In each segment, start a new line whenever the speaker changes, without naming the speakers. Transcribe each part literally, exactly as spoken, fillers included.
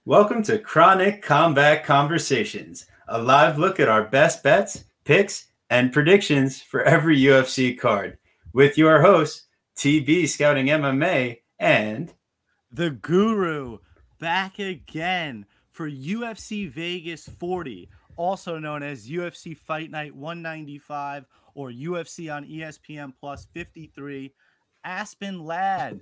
Welcome to Chronic Combat Conversations, a live look at our best bets, picks, and predictions for every U F C card. With your hosts, T B Scouting M M A and
The Guru, back again for U F C Vegas forty, also known as U F C Fight Night one ninety-five or U F C on E S P N Plus fifty-three. Aspen Ladd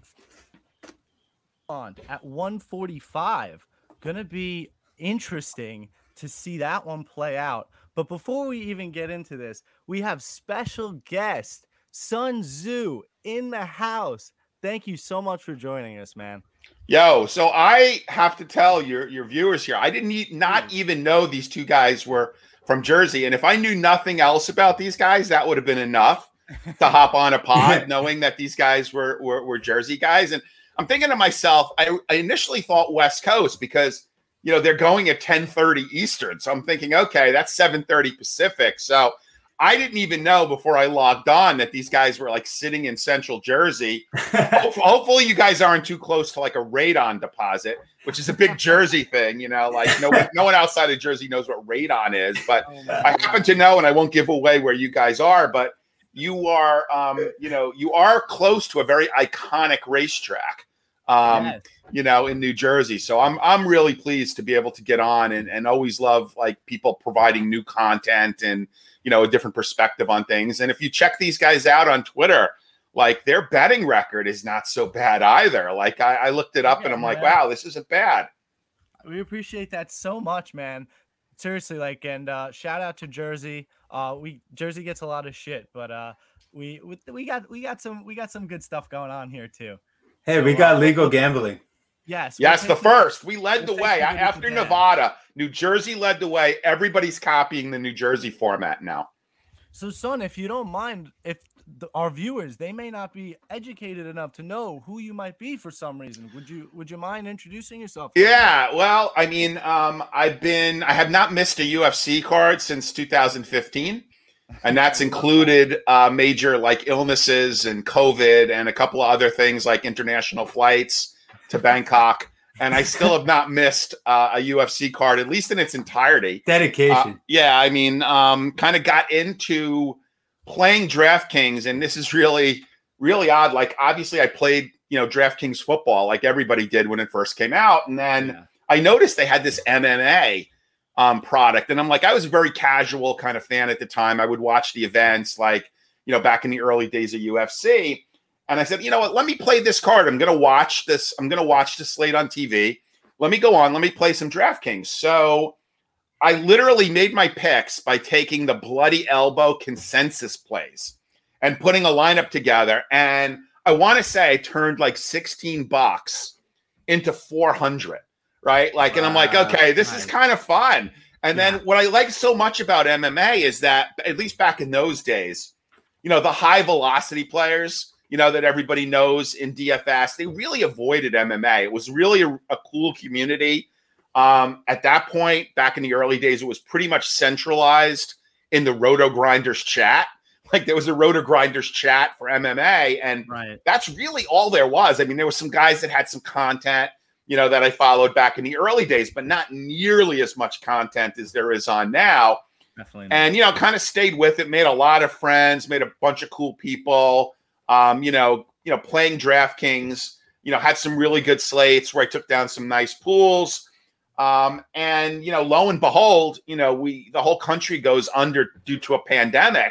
on at one forty-five. Gonna be interesting to see that one play out. But before we even get into this, we have special guest Sun Tzu in the house. Thank you so much for joining us, man.
Yo, so I have to tell your your viewers here, I didn't e- not even know these two guys were from Jersey, and if I knew nothing else about these guys, that would have been enough to hop on a pod, knowing that these guys were, were were Jersey guys. And I'm thinking to myself, I, I initially thought West Coast because you know they're going at ten thirty Eastern, so I'm thinking, okay, that's seven thirty Pacific. So I didn't even know before I logged on that these guys were like sitting in Central Jersey. Hopefully you guys aren't too close to like a radon deposit, which is a big Jersey thing, you know, like no one, no one outside of Jersey knows what radon is, but oh I happen to know, and I won't give away where you guys are, but you are, um, you know, you are close to a very iconic racetrack, um, yes. you know, in New Jersey. So I'm, I'm really pleased to be able to get on and, and always love like people providing new content and, you know, a different perspective on things. And if you check these guys out on Twitter, like their betting record is not so bad either. Like I, I looked it up yeah, and I'm man. like, wow, this isn't bad.
We appreciate that so much, man. Seriously, like, and uh, shout out to Jersey. Uh, we Jersey gets a lot of shit, but uh, we we got we got some we got some good stuff going on here too.
Hey, so, we got uh, legal gambling.
Yes.
Yes, the first. We led the way. After Nevada, New Jersey led the way. Everybody's copying the New Jersey format now.
So, son, if you don't mind, if the, our viewers, they may not be educated enough to know who you might be for some reason. Would you would you mind introducing yourself?
Yeah, well, I mean, um, I've been I have not missed a U F C card since two thousand fifteen. And that's included uh, major like illnesses and COVID and a couple of other things like international flights to Bangkok, and I still have not missed uh, a U F C card, at least in its entirety.
Dedication.
Uh, yeah, I mean, um, kind of got into playing DraftKings, and this is really, really odd. Like, obviously, I played, you know, DraftKings football like everybody did when it first came out, and then yeah. I noticed they had this M M A um, product, and I'm like, I was a very casual kind of fan at the time. I would watch the events, like, you know, back in the early days of U F C. And I said, you know what, let me play this card. I'm going to watch this. I'm going to watch the slate on T V. Let me go on. Let me play some DraftKings. So I literally made my picks by taking the bloody elbow consensus plays and putting a lineup together. And I want to say I turned like sixteen bucks into four hundred, right? Like, and I'm like, okay, this nice. is kind of fun. And yeah. then what I like so much about M M A is that, at least back in those days, you know, the high velocity players, you know, that everybody knows in D F S, they really avoided M M A. It was really a, a cool community. Um, at that point, back in the early days, it was pretty much centralized in the Roto Grinders chat. Like there was a Roto Grinders chat for M M A, and
right.
that's really all there was. I mean, there were some guys that had some content, you know, that I followed back in the early days, but not nearly as much content as there is on now.
Definitely not.
And, you know, kind of stayed with it, made a lot of friends, made a bunch of cool people. Um, you know, you know, playing DraftKings, you know, had some really good slates where I took down some nice pools. Um, and, you know, lo and behold, you know, we, the whole country goes under due to a pandemic,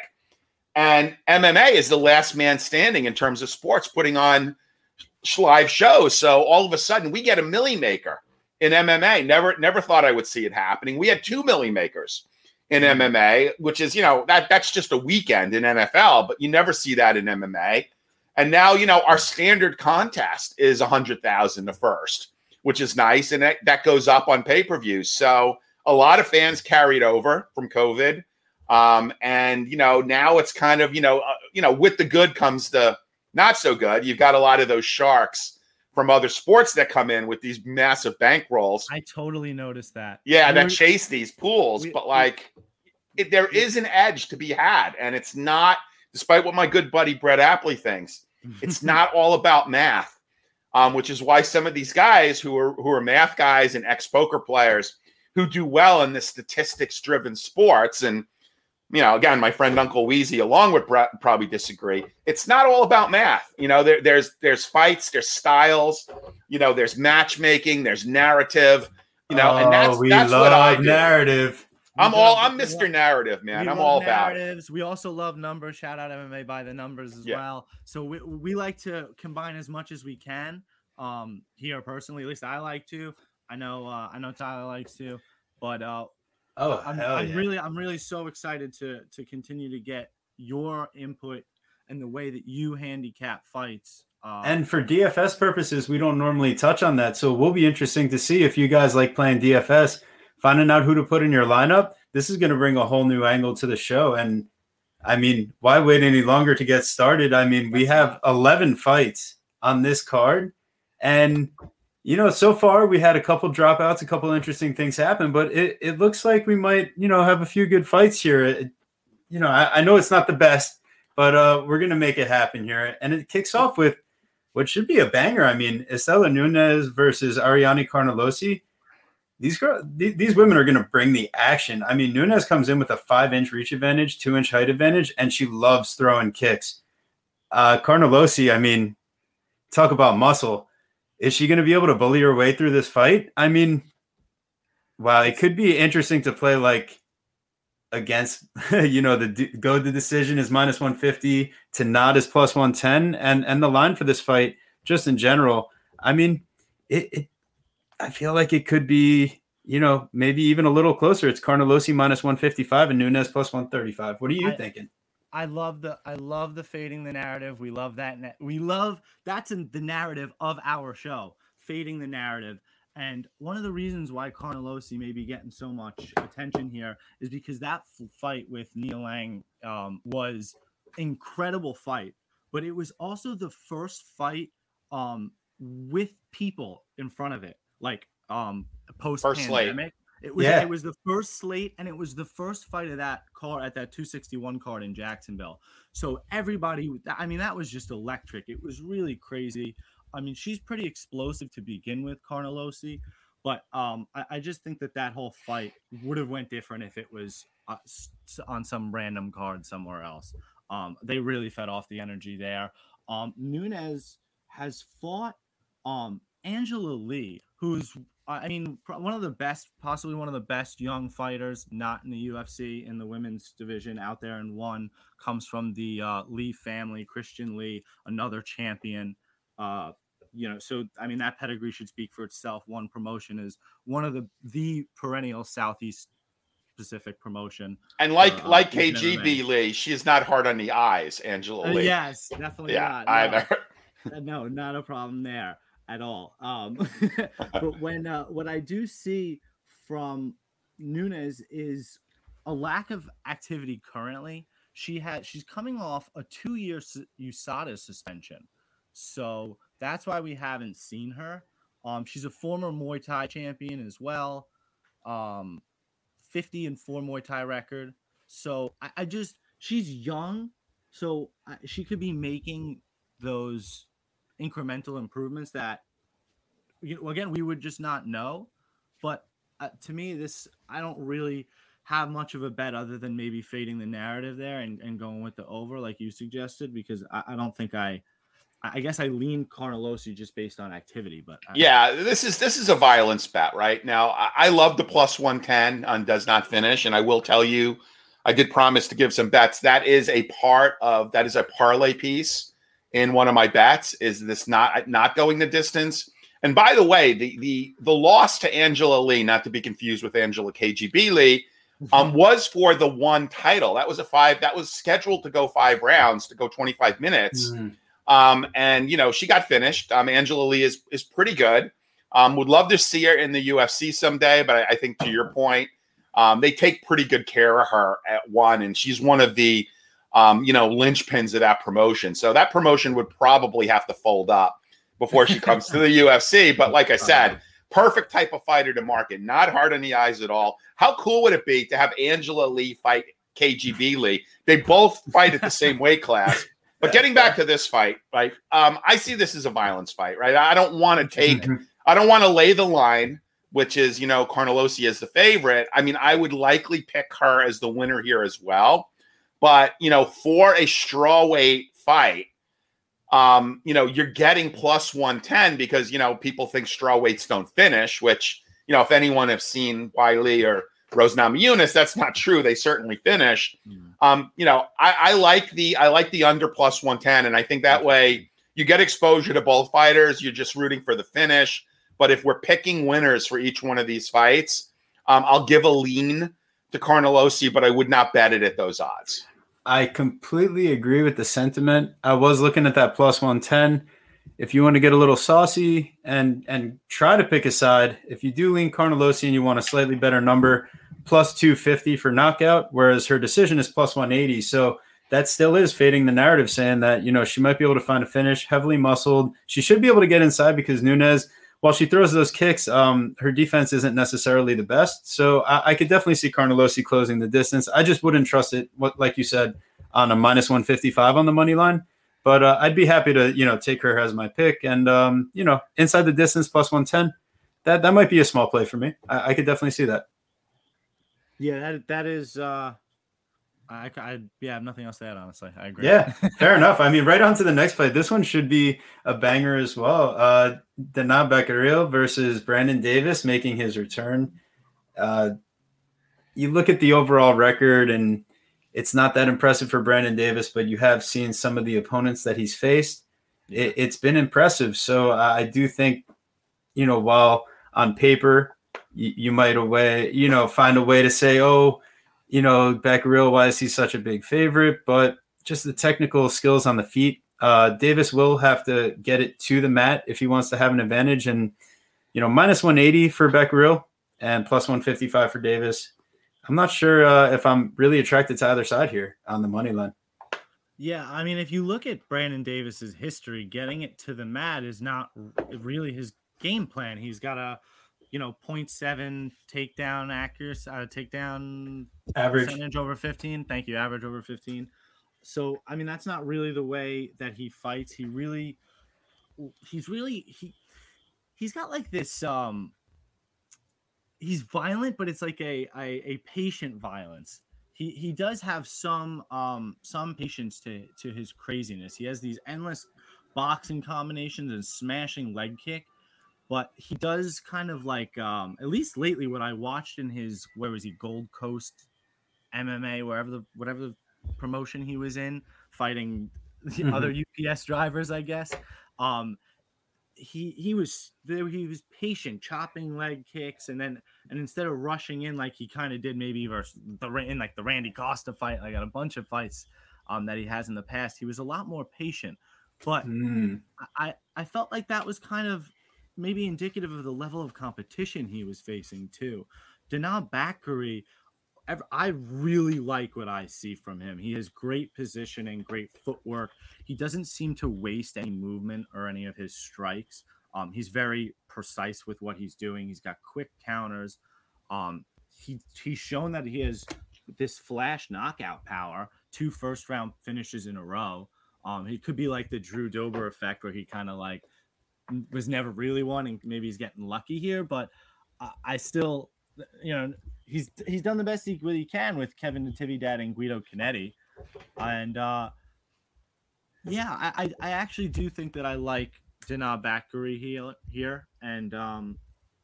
and M M A is the last man standing in terms of sports putting on live shows. So all of a sudden we get a milli maker in M M A. Never, never thought I would see it happening. We had two milli makers in M M A, which is, you know, that that's just a weekend in N F L, but you never see that in M M A. And now, you know, our standard contest is a hundred thousand the first, which is nice. And that, that goes up on pay-per-view. So a lot of fans carried over from COVID. Um, and, you know, now it's kind of, you know, uh, you know, with the good comes the not so good. You've got a lot of those sharks from other sports that come in with these massive bankrolls.
I totally noticed that.
Yeah, that chase these pools. We, but like, it, there is an edge to be had. And it's not, despite what my good buddy Brett Apley thinks, it's not all about math. um, which is why some of these guys who are who are math guys and ex-poker players who do well in the statistics-driven sports, and you know, again, my friend Uncle Weezy, along with Brett, probably disagree. It's not all about math. You know, there, there's there's fights, there's styles, you know, there's matchmaking, there's narrative, you know,
oh,
and that's
we
that's
love
what I do.
narrative.
I'm
We
all
love-
I'm Mister Narrative, man.
We
I'm
love
all about it.
narratives. We also love numbers. Shout out M M A by the numbers as
Yeah.
well. So we, we like to combine as much as we can. Um, here personally, at least I like to. I know uh, I know Tyler likes to, but uh,
Oh,
I'm,
hell
I'm
yeah.
really I'm really so excited to to continue to get your input and the way that you handicap fights. Uh,
And for D F S purposes, we don't normally touch on that. So it will be interesting to see if you guys like playing D F S, finding out who to put in your lineup. This is going to bring a whole new angle to the show. And I mean, why wait any longer to get started? I mean, we have eleven fights on this card. And, you know, so far we had a couple dropouts, a couple interesting things happen, but it, it looks like we might, you know, have a few good fights here. It, you know, I, I know it's not the best, but uh, we're going to make it happen here. And it kicks off with what should be a banger. I mean, Estela Nunes versus Ariane Carnelossi. These girls, th- these women are going to bring the action. I mean, Nunes comes in with a five-inch reach advantage, two-inch height advantage, and she loves throwing kicks. Uh, Carnelossi, I mean, talk about muscle. Is she going to be able to bully her way through this fight? I mean, wow, it could be interesting to play like against, you know, the go the decision is minus one fifty to not is plus one ten. And, and the line for this fight, just in general, I mean, it, it I feel like it could be, you know, maybe even a little closer. It's Carnelossi minus one fifty-five and Nunes plus one thirty-five. What are you
I,
thinking?
I love the I love the fading the narrative. We love that. Na- we love that's in the narrative of our show, fading the narrative. And one of the reasons why Carnelossi may be getting so much attention here is because that f- fight with Nia Lang um, was incredible fight, but it was also the first fight um, with people in front of it, like um, post pandemic. It was
yeah.
it was the first slate, and it was the first fight of that card at that two sixty-one card in Jacksonville. So everybody, I mean, that was just electric. It was really crazy. I mean, she's pretty explosive to begin with, Carnelossi, but um, I, I just think that that whole fight would have went different if it was uh, on some random card somewhere else. Um, they really fed off the energy there. Um, Nunes has fought um, Angela Lee, who's I mean, one of the best, possibly one of the best young fighters, not in the U F C, in the women's division out there. And one comes from the uh, Lee family, Christian Lee, another champion. Uh, you know, so, I mean, that pedigree should speak for itself. One promotion is one of the, the perennial Southeast Pacific promotion.
And like,
for, uh,
like K G B Lee, she is not hard on the eyes, Angela
uh,
Lee.
Yes, definitely
yeah,
not.
either.
No, no, not a problem there at all. Um, but when uh, what I do see from Nunes is a lack of activity currently. She had she's coming off a two-year U S A D A suspension, so that's why we haven't seen her. Um, she's a former Muay Thai champion as well, um, fifty and four Muay Thai record. So I, I just she's young, so I, she could be making those incremental improvements that, you know, again, we would just not know. But uh, to me, this, I don't really have much of a bet other than maybe fading the narrative there and, and going with the over like you suggested, because I, I don't think I, I guess I lean Carnelossi just based on activity. But I,
yeah, this is, this is a violence bet right now. I, I love the plus one ten on does not finish. And I will tell you, I did promise to give some bets. That is a part of, that is a parlay piece in one of my bets, is this not not going the distance. And by the way, the the the loss to Angela Lee, not to be confused with Angela K G B Lee, um, was for the one title. That was a five. That was scheduled to go five rounds, to go twenty-five minutes. Mm-hmm. Um, and you know, she got finished. Um, Angela Lee is is pretty good. Um, would love to see her in the U F C someday, but I, I think to your point, um, they take pretty good care of her at one, and she's one of the Um, you know, linchpins of that promotion. So that promotion would probably have to fold up before she comes to the U F C. But like I said, perfect type of fighter to market, not hard on the eyes at all. How cool would it be to have Angela Lee fight K G B Lee? They both fight at the same weight class. But getting back to this fight, right? Um, I see this as a violence fight, right? I don't want to take, I don't want to lay the line, which is, you know, Carnelossi as the favorite. I mean, I would likely pick her as the winner here as well. But, you know, for a strawweight fight, um, you know, you're getting plus one ten because, you know, people think strawweights don't finish, which, you know, if anyone have seen Wiley or Rose Namajunas, that's not true. They certainly finish. Mm. Um, you know, I, I like the I like the under plus one ten, and I think that way you get exposure to both fighters. You're just rooting for the finish. But if we're picking winners for each one of these fights, um, I'll give a lean to Carnelossi, but I would not bet it at those odds.
I completely agree with the sentiment. I was looking at that plus one ten. If you want to get a little saucy and and try to pick a side, if you do lean Carnelossi and you want a slightly better number, plus two fifty for knockout, whereas her decision is plus one eighty. So that still is fading the narrative, saying that, you know, she might be able to find a finish, heavily muscled. She should be able to get inside because Nunes, while she throws those kicks, um, her defense isn't necessarily the best. So I, I could definitely see Carnelossi closing the distance. I just wouldn't trust it, what, like you said, on a minus one fifty-five on the money line. But uh, I'd be happy to, you know, take her as my pick. And, um, you know, inside the distance plus one ten, that, that might be a small play for me. I, I could definitely see that.
Yeah, that that is uh, – I, I yeah, I have nothing else to add, honestly. I agree.
Yeah, fair enough. I mean, right on to the next fight. This one should be a banger as well. Uh, Danaa Becariel versus Brandon Davis making his return. Uh, you look at the overall record, and it's not that impressive for Brandon Davis, but you have seen some of the opponents that he's faced. It, it's been impressive. So uh, I do think, you know, while on paper you, you might away, you know, find a way to say, oh, you know, Becariel, why is he such a big favorite? But just the technical skills on the feet. Uh, Davis will have to get it to the mat if he wants to have an advantage. And, you know, minus one eighty for Becariel and plus one fifty-five for Davis. I'm not sure uh, if I'm really attracted to either side here on the money line.
Yeah, I mean, if you look at Brandon Davis's history, getting it to the mat is not really his game plan. He's got a, you know, zero point seven takedown accuracy, uh, takedown
average
percentage over fifteen. Thank you, average over fifteen. So, I mean, that's not really the way that he fights. He really, he's really he, he's got like this. Um, he's violent, but it's like a a, a patient violence. He he does have some um some patience to to his craziness. He has these endless boxing combinations and smashing leg kick. But he does kind of like, um, at least lately, what I watched in his, where was he, Gold Coast M M A, wherever the whatever the promotion he was in, fighting the mm-hmm. other U P S drivers, I guess. Um, he he was he was patient, chopping leg kicks, and then and instead of rushing in like he kind of did maybe versus the in like the Randy Costa fight, like got a bunch of fights um that he has in the past, he was a lot more patient. But mm. I I felt like that was kind of maybe indicative of the level of competition he was facing too. Danaa Becariel, I really like what I see from him. He has great positioning, great footwork. He doesn't seem to waste any movement or any of his strikes. Um, he's very precise with what he's doing. He's got quick counters. Um, he he's shown that he has this flash knockout power, two first round finishes in a row. Um, he could be like the Drew Dober effect, where he kind of like was never really one, and maybe he's getting lucky here, but uh, I still, you know, he's he's done the best he, he can with Kevin Natividad and Guido Canetti, and uh, yeah, I, I I actually do think that I like Danaa Becariel here here, and um,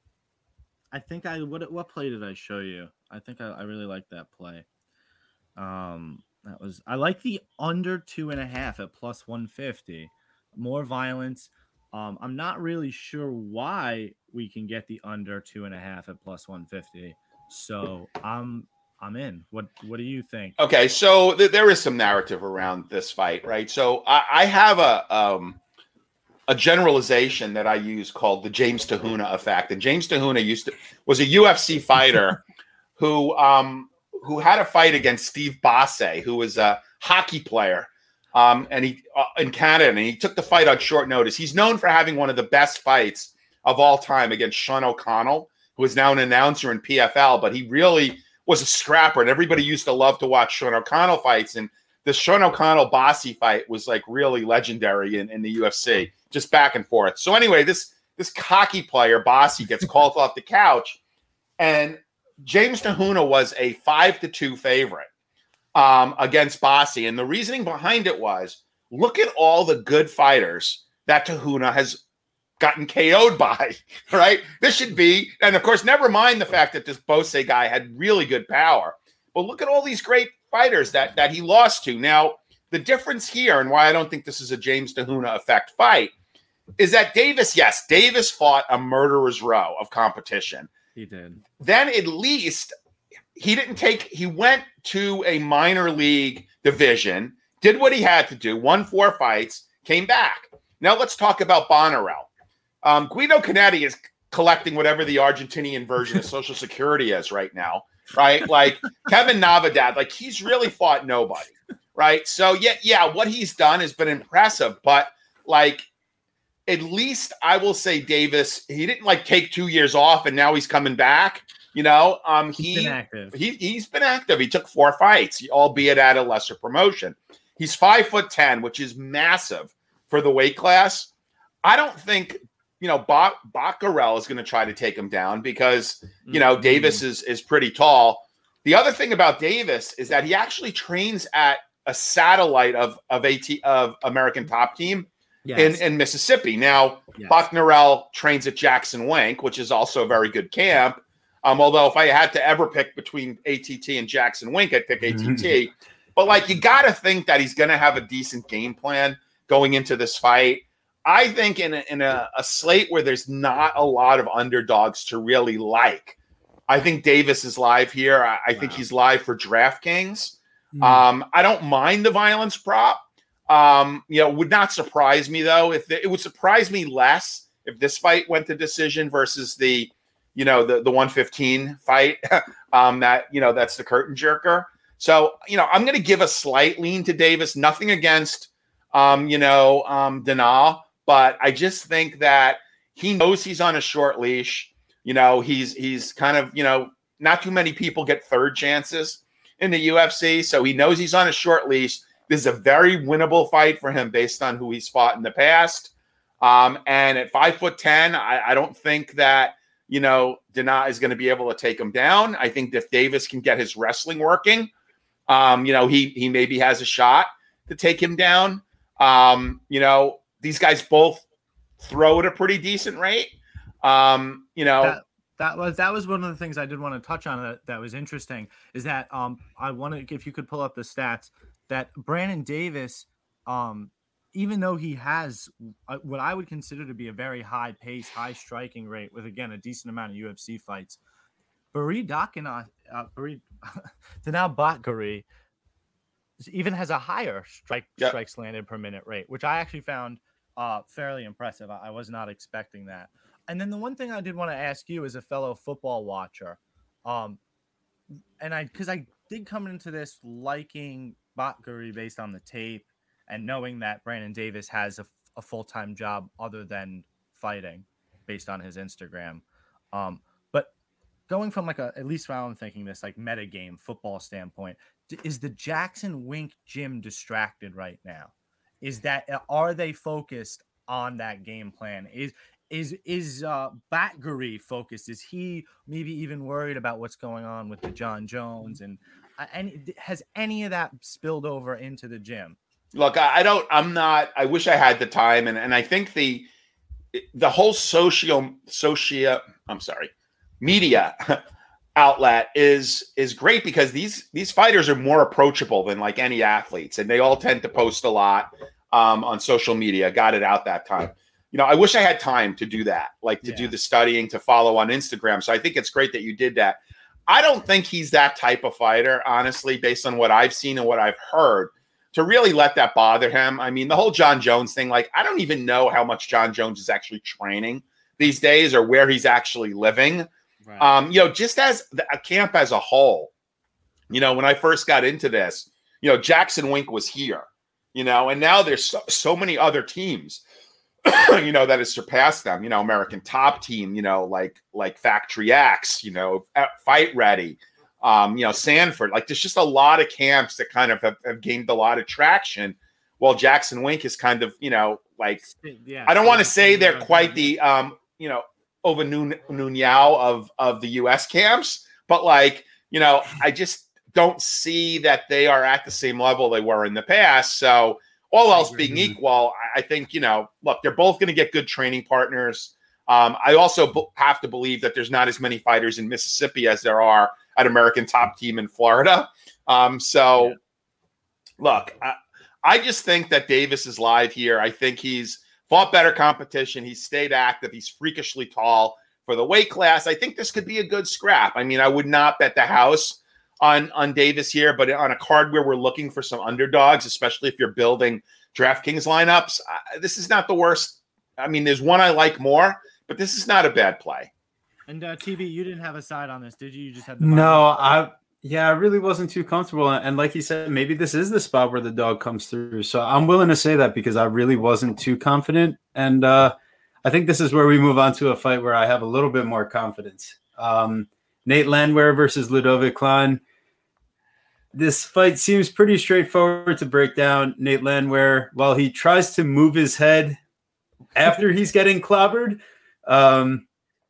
I think I what what play did I show you? I think I, I really like that play. Um, that was I like the under two and a half at plus one fifty, more violence. Um, I'm not really sure why we can get the under two and a half at plus one fifty. So I'm I'm in. What What do you think?
Okay, so th- there is some narrative around this fight, right? So I, I have a um, a generalization that I use called the James Tahuna effect. And James Tahuna used to was a U F C fighter who um, who had a fight against Steve Basse, who was a hockey player. Um, and he uh, in Canada, and he took the fight on short notice. He's known for having one of the best fights of all time against Sean O'Connell, who is now an announcer in P F L. But he really was a scrapper, and everybody used to love to watch Sean O'Connell fights. And the Sean O'Connell Bossy fight was like really legendary in, in the U F C, just back and forth. So anyway, this this cocky player, Bossy, gets called off the couch, and James Tahuna was a five to two favorite um, against Bossy. And the reasoning behind it was, look at all the good fighters that Tahuna has gotten K O'd by, right? This should be, and of course, never mind the fact that this Bose guy had really good power, but look at all these great fighters that that he lost to. Now, the difference here, and why I don't think this is a James Tahuna effect fight, is that Davis, yes, Davis fought a murderer's row of competition.
He did.
Then at least he didn't take, he went to a minor league division, did what he had to do, won four fights, came back. Now let's talk about Bonnarel. Um, Guido Canetti is collecting whatever the Argentinian version of Social Security is right now, right? Like Kevin Navidad, like he's really fought nobody, right? So yeah, yeah, what he's done has been impressive, but like at least I will say Davis, he didn't like take two years off and now he's coming back. You know, um, he,
He's been active.
He, he's been active. He took four fights, albeit at a lesser promotion. He's five foot ten, which is massive for the weight class. I don't think, you know, ba- Baccarel is going to try to take him down because, you know, mm-hmm. Davis is, is pretty tall. The other thing about Davis is that he actually trains at a satellite of, of AT of American Top Team yes. in, in Mississippi. Now, yes. Baccarel trains at Jackson Wink, which is also a very good camp. Um, although if I had to ever pick between A T T and Jackson Wink, I'd pick A T T. Mm-hmm. But like, you got to think that he's going to have a decent game plan going into this fight. I think in a, in a, a slate where there's not a lot of underdogs to really like, I think Davis is live here. I, I wow. think he's live for DraftKings. Mm. Um, I don't mind the violence prop. Um, you know, would not surprise me though. If the, it would surprise me less if this fight went to decision versus the, you know, the the one fifteen fight. um, that you know that's the curtain jerker. So you know, I'm going to give a slight lean to Davis. Nothing against, um, you know, um, Denal. But I just think that he knows he's on a short leash. You know, he's he's kind of, you know, not too many people get third chances in the U F C. So he knows he's on a short leash. This is a very winnable fight for him based on who he's fought in the past. Um, and at five foot ten, I, I don't think that, you know, Dana is going to be able to take him down. I think if Davis can get his wrestling working, um, you know, he he maybe has a shot to take him down. Um, you know, these guys both throw at a pretty decent rate. Um, you know,
that, that was that was one of the things I did want to touch on that, that was interesting is that um, I wanted, if you could pull up the stats, that Brandon Davis, um, even though he has what I would consider to be a very high pace, high striking rate with, again, a decent amount of U F C fights, Bari Dakina, uh, Bari Denal Bakari even has a higher strike yep. strikes landed per minute rate, which I actually found uh, fairly impressive. I, I was not expecting that. And then the one thing I did want to ask you as a fellow football watcher, um, and I because I did come into this liking Bakari based on the tape and knowing that Brandon Davis has a, a full-time job other than fighting based on his Instagram. Um, but going from like a, at least while I'm thinking this, like meta game football standpoint, is the Jackson Wink gym distracted right now? Is that, are they focused on that game plan? Is, is, is uh, Bakari focused? Is he maybe even worried about what's going on with the John Jones? And, uh, and has any of that spilled over into the gym?
Look, I don't, I'm not, I wish I had the time. And, and I think the, the whole socio, socio, I'm sorry, media outlet is, is great because these, these fighters are more approachable than like any athletes. And they all tend to post a lot um, on social media. Got it out that time. You know, I wish I had time to do that, like to yeah. do the studying, to follow on Instagram. So I think it's great that you did that. I don't think he's that type of fighter, honestly, based on what I've seen and what I've heard, to really let that bother him. I mean, the whole John Jones thing, like, I don't even know how much John Jones is actually training these days or where he's actually living. Right. Um, you know, just as the, a camp as a whole, you know, when I first got into this, you know, Jackson Wink was here, you know, and now there's so, so many other teams, you know, that has surpassed them, you know, American Top Team, you know, like, like Factory X, you know, Fight Ready. um, you know, Sanford. Like there's just a lot of camps that kind of have, have gained a lot of traction, while Jackson Wink is kind of, you know, like, yeah, I don't want to say they're quite the, um, you know, Ova Nunyao of, of the U S camps, but like, you know, I just don't see that they are at the same level they were in the past. So all else being equal, I think, you know, look, they're both going to get good training partners. Um, I also b- have to believe that there's not as many fighters in Mississippi as there are at American Top Team in Florida. Um, so, yeah. look, I, I just think that Davis is live here. I think he's fought better competition. He's stayed active. He's freakishly tall for the weight class. I think this could be a good scrap. I mean, I would not bet the house on, on Davis here, but on a card where we're looking for some underdogs, especially if you're building DraftKings lineups, uh, this is not the worst. I mean, there's one I like more, but this is not a bad play.
And uh, T B, you didn't have a side on this, did you? You just had the
no. I yeah, I really wasn't too comfortable. And like you said, maybe this is the spot where the dog comes through. So I'm willing to say that because I really wasn't too confident. And uh, I think this is where we move on to a fight where I have a little bit more confidence. Um, Nate Landwehr versus Ludovic Klein. This fight seems pretty straightforward to break down. Nate Landwehr, while he tries to move his head after he's getting clobbered, um,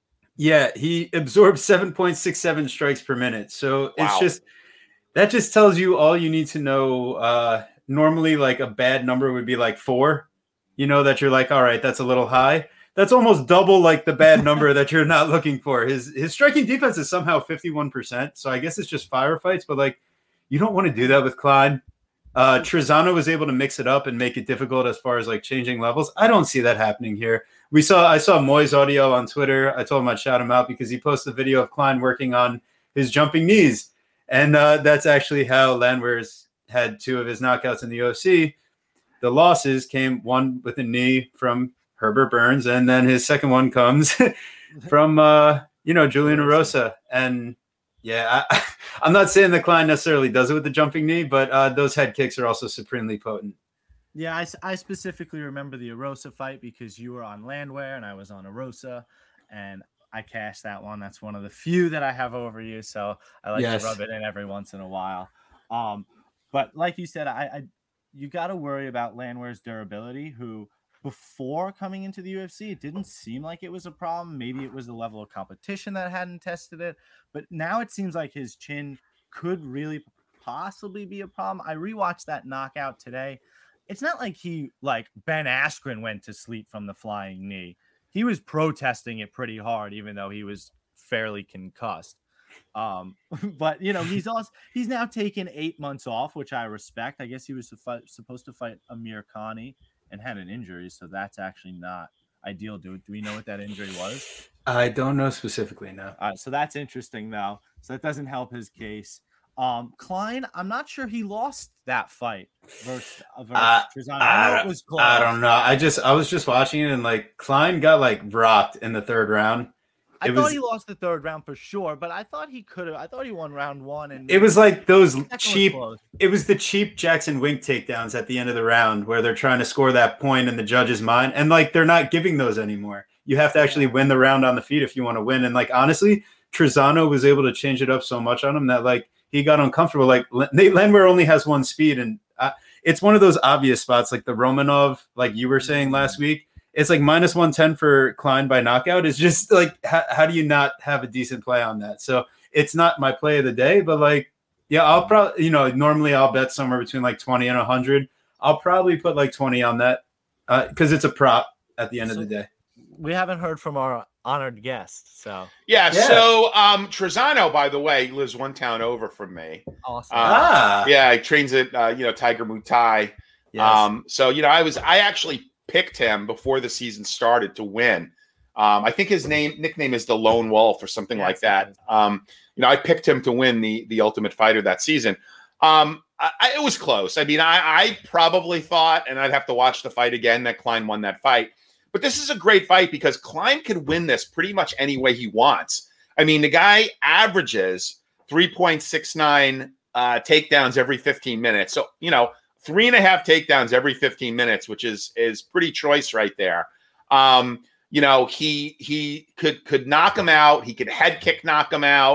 yeah, he absorbs seven point six seven strikes per minute. So wow. It's just that just tells you all you need to know. Uh, normally, like a bad number would be like four. You know that you're like, all right, that's a little high. That's almost double like the bad number that you're not looking for. His his striking defense is somehow fifty-one percent. So I guess it's just firefights, but like you don't want to do that with Klein. Uh, Trezano was able to mix it up and make it difficult as far as like changing levels. I don't see that happening here. We saw, I saw Moy's audio on Twitter. I told him I'd shout him out because he posted a video of Klein working on his jumping knees. And uh, that's actually how Landwehr's had two of his knockouts in the U F C. The losses came one with a knee from Herbert Burns. And then his second one comes from, uh, you know, Julian Erosa. And yeah, I, I'm not saying that Klein necessarily does it with the jumping knee, but uh, those head kicks are also supremely potent.
Yeah, I, I specifically remember the Erosa fight because you were on Landwehr and I was on Erosa, and I cashed that one. That's one of the few that I have over you, so I like yes. to rub it in every once in a while. Um, but like you said, I, I you got to worry about Landwehr's durability, who before coming into the U F C, it didn't seem like it was a problem. Maybe it was the level of competition that hadn't tested it, but now it seems like his chin could really possibly be a problem. I rewatched that knockout today. It's not like he, like Ben Askren went to sleep from the flying knee. He was protesting it pretty hard, even though he was fairly concussed. Um, but, you know, he's also, he's now taken eight months off, which I respect. I guess he was supposed to fight Amir Khani and had an injury, so that's actually not ideal. Do, do we know what that injury was?
I don't know specifically, no.
All right, so that's interesting, though. So that doesn't help his case. Um, Klein, I'm not sure he lost that fight versus, versus
uh,
Trezano. I know it was close.
I don't know. I just I was just watching it and like Klein got like rocked in the third round.
I
it
thought
was,
he lost the third round for sure, but I thought he could have. I thought he won round one, and
it was like those cheap. Was it was the cheap Jackson Wink takedowns at the end of the round where they're trying to score that point in the judge's mind, and like they're not giving those anymore. You have to actually win the round on the feet if you want to win. And like honestly, Trezano was able to change it up so much on him that like. He got uncomfortable. Like Nate Landwehr only has one speed, and uh, it's one of those obvious spots, like the Romanov, like you were saying last week. It's like minus one ten for Klein by knockout. It's just like, how, how do you not have a decent play on that? So it's not my play of the day, but like, yeah, I'll probably, you know, normally I'll bet somewhere between like twenty and one hundred. I'll probably put like twenty on that because uh, it's a prop at the end so of the day.
We haven't heard from our honored guest, so
yeah, yeah. So um, Trezano, by the way, lives one town over from me.
Awesome.
Uh, ah. Yeah, he trains at uh, you know Tiger Muay Thai. Yes. Um, so you know, I was I actually picked him before the season started to win. Um, I think his name nickname is the Lone Wolf or something yes, like that. Um, you know, I picked him to win the the Ultimate Fighter that season. Um, I, I, it was close. I mean, I, I probably thought, and I'd have to watch the fight again, that Klein won that fight. But this is a great fight because Klein could win this pretty much any way he wants. I mean, the guy averages three point six nine uh, takedowns every fifteen minutes. So, you know, three and a half takedowns every fifteen minutes, which is is pretty choice right there. Um, you know, he he could could knock him out. He could head kick knock him out.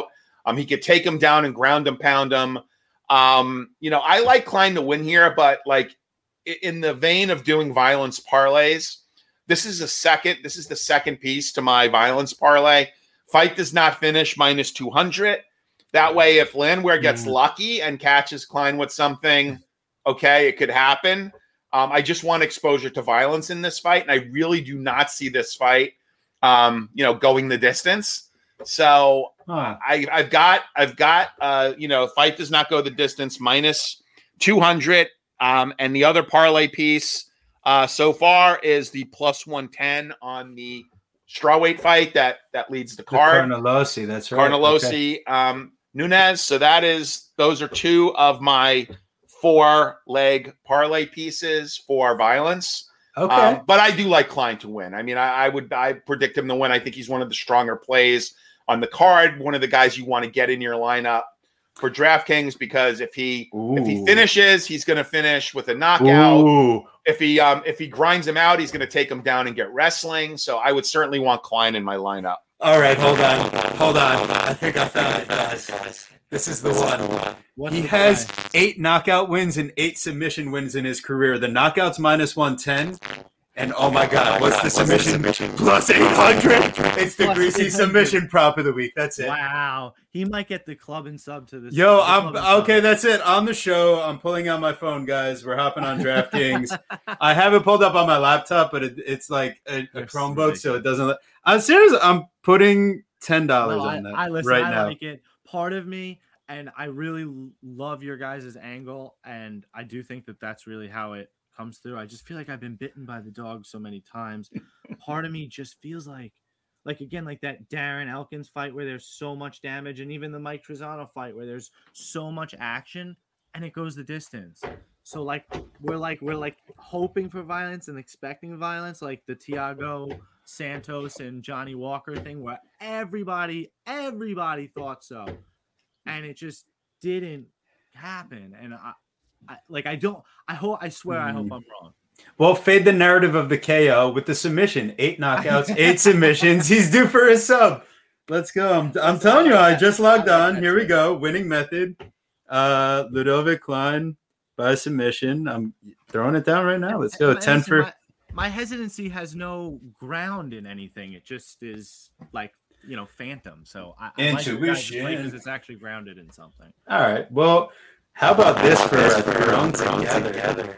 Um, he could take him down and ground him, pound him. Um, you know, I like Klein to win here, but like in the vein of doing violence parlays, this is a second. This is the second piece to my violence parlay. Fight does not finish minus two hundred. That way, if Landwehr gets mm. lucky and catches Klein with something, okay, it could happen. Um, I just want exposure to violence in this fight, and I really do not see this fight, um, you know, going the distance. So huh. I, I've got, I've got, uh, you know, fight does not go the distance minus two hundred, um, and the other parlay piece uh, so far is the plus one ten on the strawweight fight that that leads the card.
The Carnelossi, that's right.
Carnelossi, okay. um, Nunes. So that is those are two of my four leg parlay pieces for violence.
Okay,
um, but I do like Klein to win. I mean, I, I would I predict him to win. I think he's one of the stronger plays on the card. One of the guys you want to get in your lineup for DraftKings because if he Ooh. if he finishes, he's going to finish with a knockout.
Ooh.
If he um if he grinds him out, he's going to take him down and get wrestling. So I would certainly want Klein in my lineup.
All right, hold on, hold on. I think I found it, guys. This is the one. What's he the has guy? eight knockout wins and eight submission wins in his career. The knockouts minus one ten. And oh my God, what's the submission? Plus eight hundred. It's the greasy submission prop of the week. That's it.
Wow. He might get the club and sub to this.
Yo, I'm okay. That's it. On the show, I'm pulling out my phone, guys. We're hopping on DraftKings. I have it pulled up on my laptop, but it, it's like a, a Chromebook, so it doesn't. I'm serious. I'm putting ten dollars
no,
on that
I, I listen,
right
I
now.
Like it. Part of me, and I really love your guys' angle, and I do think that that's really how it comes through. I just feel like I've been bitten by the dog so many times. Part of me just feels like, like again, like that Darren Elkins fight where there's so much damage, and even the Mike Trizano fight where there's so much action and it goes the distance. So like we're like we're like hoping for violence and expecting violence, like the Thiago Santos and Johnny Walker thing, where everybody everybody thought so, and it just didn't happen. And I. I, like I don't I hope I swear mm. I hope I'm wrong.
Well, fade the narrative of the K O with the submission. Eight knockouts, eight submissions. He's due for a sub. Let's go. I'm, I'm telling you, I just logged on. Here we go. Winning method. Uh, Ludovic Klein by submission. I'm throwing it down right now. Let's go. ten for.
My, my hesitancy has no ground in anything. It just is like, you know, phantom. So I, I like
Intuition.
Because it's actually grounded in something.
All right. Well, how about this for a thrown together? together?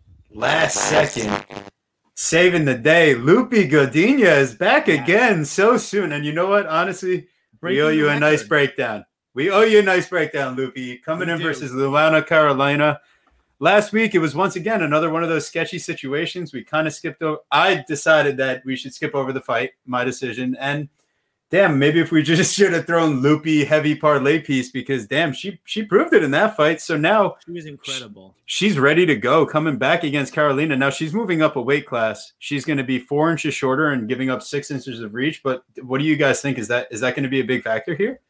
Last second, saving the day. Lupi Godinez is back yeah. again so soon. And you know what? Honestly, Breaking we owe you a record. nice breakdown. We owe you a nice breakdown, Lupi. Coming we in do. versus Luana Carolina. Last week, it was once again another one of those sketchy situations. We kind of skipped over. I decided that we should skip over the fight, my decision. And damn, maybe if we just should have thrown Lupi heavy parlay piece because damn, she she proved it in that fight. So now
she was incredible.
She's ready to go, coming back against Carolina. Now she's moving up a weight class. She's going to be four inches shorter and giving up six inches of reach. But what do you guys think? Is that is that going to be a big factor here?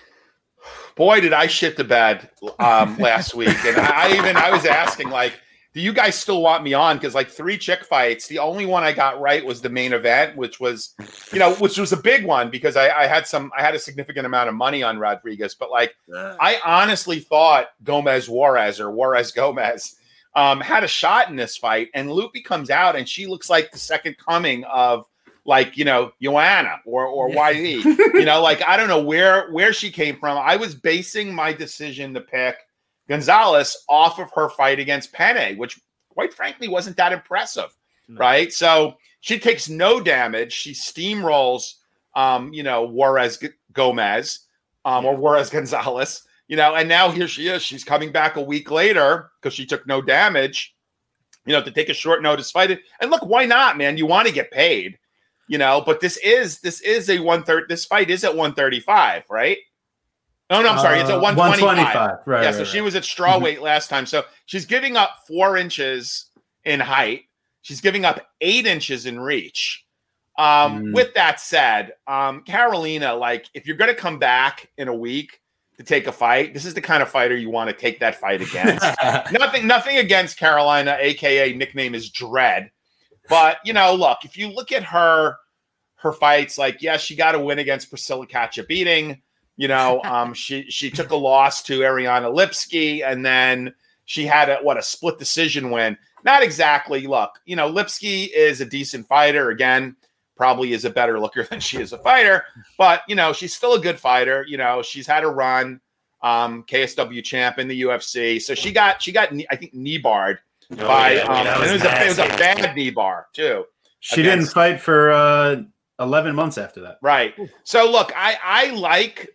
Boy, did I shit the bed um, last week, and I, I even I was asking like, do you guys still want me on? Because like three chick fights, the only one I got right was the main event, which was, you know, which was a big one because I, I had some, I had a significant amount of money on Rodriguez. But like, I honestly thought Gomez Juarez or Juarez Gomez um, had a shot in this fight, and Lupi comes out and she looks like the second coming of like, you know, Joanna or or Y E. You know, like I don't know where where she came from. I was basing my decision to pick Gonzalez off of her fight against Penne, which quite frankly wasn't that impressive, no. right? So she takes no damage. She steamrolls, um, you know, Juarez G- Gomez um, yeah. or Juarez Gonzalez, you know, and now here she is. She's coming back a week later because she took no damage, you know, to take a short notice fight. And look, why not, man? You want to get paid, you know, but this is this is a one thirty. This fight is at one thirty-five, right? No, no, I'm sorry. It's at one twenty-five. one twenty-five. Right. Yeah, right, so right. She was at strawweight last time. So she's giving up four inches in height. She's giving up eight inches in reach. Um, mm. With that said, um, Carolina, like, if you're going to come back in a week to take a fight, this is the kind of fighter you want to take that fight against. nothing, nothing against Carolina, a k a nickname is Dread. But, you know, look, if you look at her, her fights, like, yes, she got a win against Priscilla Cacha beating. You know, um, she she took a loss to Ariana Lipski, and then she had a what a split decision win. Not exactly. Look, you know, Lipski is a decent fighter. Again, probably is a better looker than she is a fighter, but you know, she's still a good fighter. You know, she's had a run, um, K S W champ in the U F C. So she got she got I think knee barred oh, by
yeah,
um,
and
it was a it was a bad knee bar too.
She
against,
didn't fight for uh, eleven months after that.
Right. So look, I I like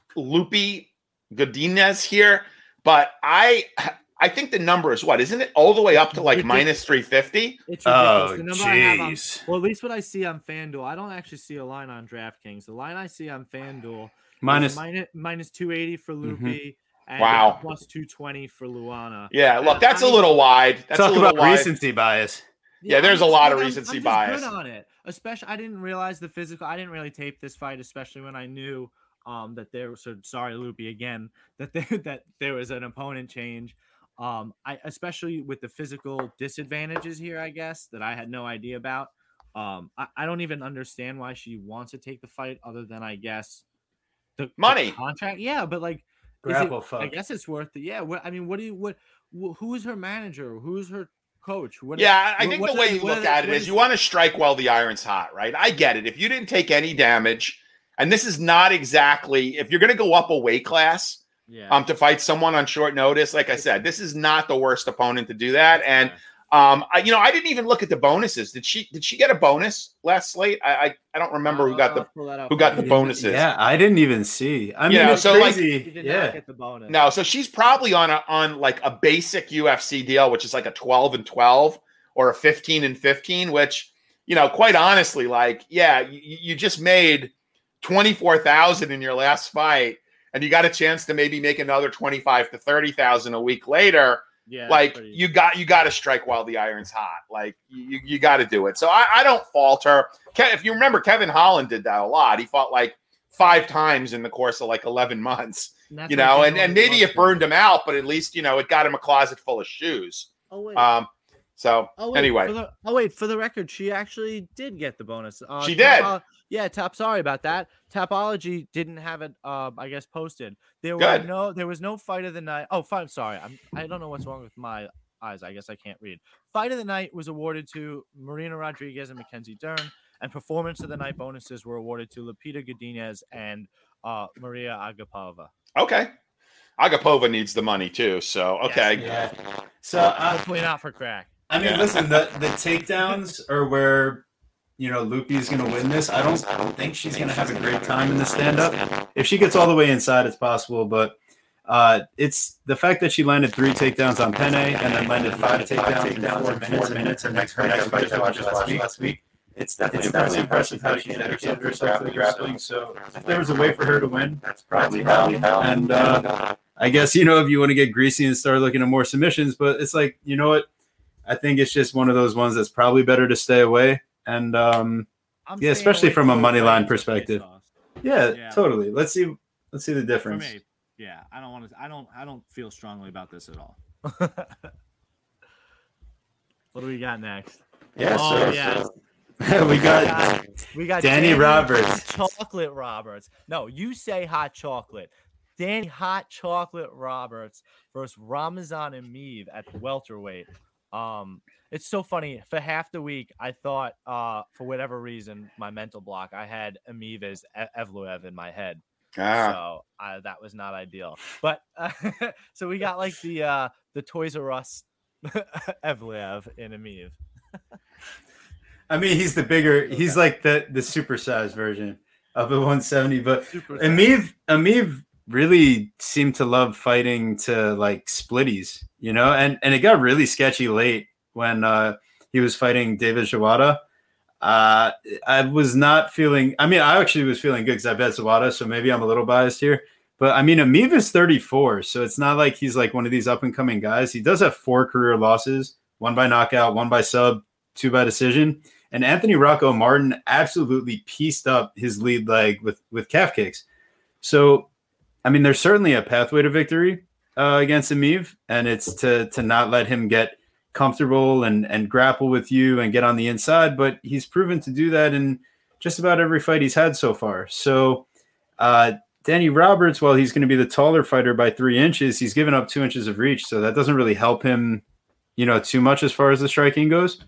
Lupi Godinez here, but I I think the number is what, isn't it all the way up to like
it's,
minus three fifty?
It's ridiculous.
Oh,
the number I have on,
jeez.
well, at least what I see on FanDuel, I don't actually see a line on DraftKings. The line I see on FanDuel
Minus,
is minus, minus two eighty for Lupi
Mhm.
and
Wow.
plus two twenty for Luana.
Yeah, look,
And
that's
I-
a little wide. That's
talk
a little
about
wide.
recency bias.
Yeah, there's
I'm
a
just
lot
good-
of
I'm-
recency
I'm just
bias.
Good on it, especially I didn't realize the physical. I didn't really tape this fight, especially when I knew um that there was. So sorry, Lupi, again that there that there was an opponent change. Um, I especially with the physical disadvantages here, I guess that I had no idea about. Um, I, I don't even understand why she wants to take the fight, other than I guess the the
Money.
contract. Yeah, but like. Is
Grapple
it,
fuck.
I guess it's worth it. Yeah. What I mean, what do you what? wh- Who is her manager? Who's her coach? What,
Yeah, I
what-
think
what
the way
are-
you
what
look
are-
at it
what
is you want to strike while the iron's hot, right? I get it. If you didn't take any damage, and this is not exactly, if you're going to go up a weight class
Yeah.
um, to fight someone on short notice, like I said, this is not the worst opponent to do that. And um, I, you know, I didn't even look at the bonuses. Did she? Did she get a bonus last slate? I I, I don't remember who got the. who got the bonuses.
Yeah, I didn't even see. I mean,
You know,
it's
so, like,
crazy.
She did
yeah.
not get the bonus.
No, so she's probably on a on like a basic U F C deal, which is like a twelve and twelve or a fifteen and fifteen, which, you know, quite honestly, like, yeah, you, you just made twenty-four thousand in your last fight, and you got a chance to maybe make another twenty-five to thirty thousand a week later.
Yeah. that's
Like
pretty-
you got you got to strike while the iron's hot. Like you you got to do it. So I, I don't fault her. Ke- If you remember, Kevin Holland did that a lot. He fought like five times in the course of like eleven months.
and that's
You
why
know,
Dana
and, and
White
maybe
loves
it burned
her.
him out, but at least, you know, it got him a closet full of shoes.
Oh wait.
Um, so
oh, wait
anyway,
For the, oh wait. For the record, she actually did get the bonus. Uh,
She did.
Tapol- yeah. Tap. Sorry about that. Tapology didn't have it. Uh, I guess posted. There were
Good.
no. There was no fight of the night. Oh, fine. Sorry. I'm. I don't know what's wrong with my eyes. I guess I can't read. Fight of the night was awarded to Marina Rodriguez and Mackenzie Dern, and performance of the night bonuses were awarded to Lupita Godinez and uh, Maria Agapova.
okay. Agapova needs the money too. So okay.
Yeah. So uh,
Hopefully not for crack.
I mean,
Yeah.
listen, the the takedowns are where, you know, Lupi's going to win this. I don't think she's going to have a great time in the stand-up. If she gets all the way inside, it's possible, but uh, it's the fact that she landed three takedowns on Penne and then landed five takedowns in four minutes. Four minutes. Her next, her next fight I watched last week. Last week. It's definitely, it's definitely impressive how she dedicated herself to the grappling. So if there was a way for her to win, that's probably how. And uh, I guess, you know, if you want to get greasy and start looking at more submissions, but it's like, you know what? I think it's just one of those ones that's probably better to stay away. And um,
I'm
Yeah,
staying
especially
away
from a
the
money line
fights
perspective.
based off.
yeah,
Yeah.
totally. Let's see. Let's see the
For
difference.
me, yeah, I don't want to. I don't. I don't feel strongly about this at all. What do we got next?
Yeah.
Oh,
so,
yeah.
so we got
We got
Danny Roberts.
Hot Chocolate Roberts. No, you say hot chocolate. Danny Hot Chocolate Roberts versus Ramazan Emeev at welterweight. Um, it's so funny. For half the week, I thought, uh, for whatever reason, my mental block, I had Emeev as E- Evloev in my head.
Ah,
So uh, that was not ideal. But uh, so we got like the uh, the Toys R Us Evloev in Emeev.
I mean, he's the bigger. He's like the the supersized version of the one seventy. But
Super
Emeev, Emeev really seemed to love fighting to like splitties, you know, and and it got really sketchy late when uh, he was fighting David Zawada. Uh, I was not feeling. I mean, I actually was feeling good because I bet Zawada, so maybe I'm a little biased here. But I mean, Emeev is thirty-four, so it's not like he's like one of these up and coming guys. He does have four career losses: one by knockout, one by sub, two by decision. And Anthony Rocco Martin absolutely pieced up his lead leg with with calf kicks. So, I mean, there's certainly a pathway to victory uh, against Emeev, and it's to to not let him get comfortable and and grapple with you and get on the inside. But he's proven to do that in just about every fight he's had so far. So, uh, Danny Roberts, while he's going to be the taller fighter by three inches, he's given up two inches of reach, so that doesn't really help him, you know, too much as far as the striking goes.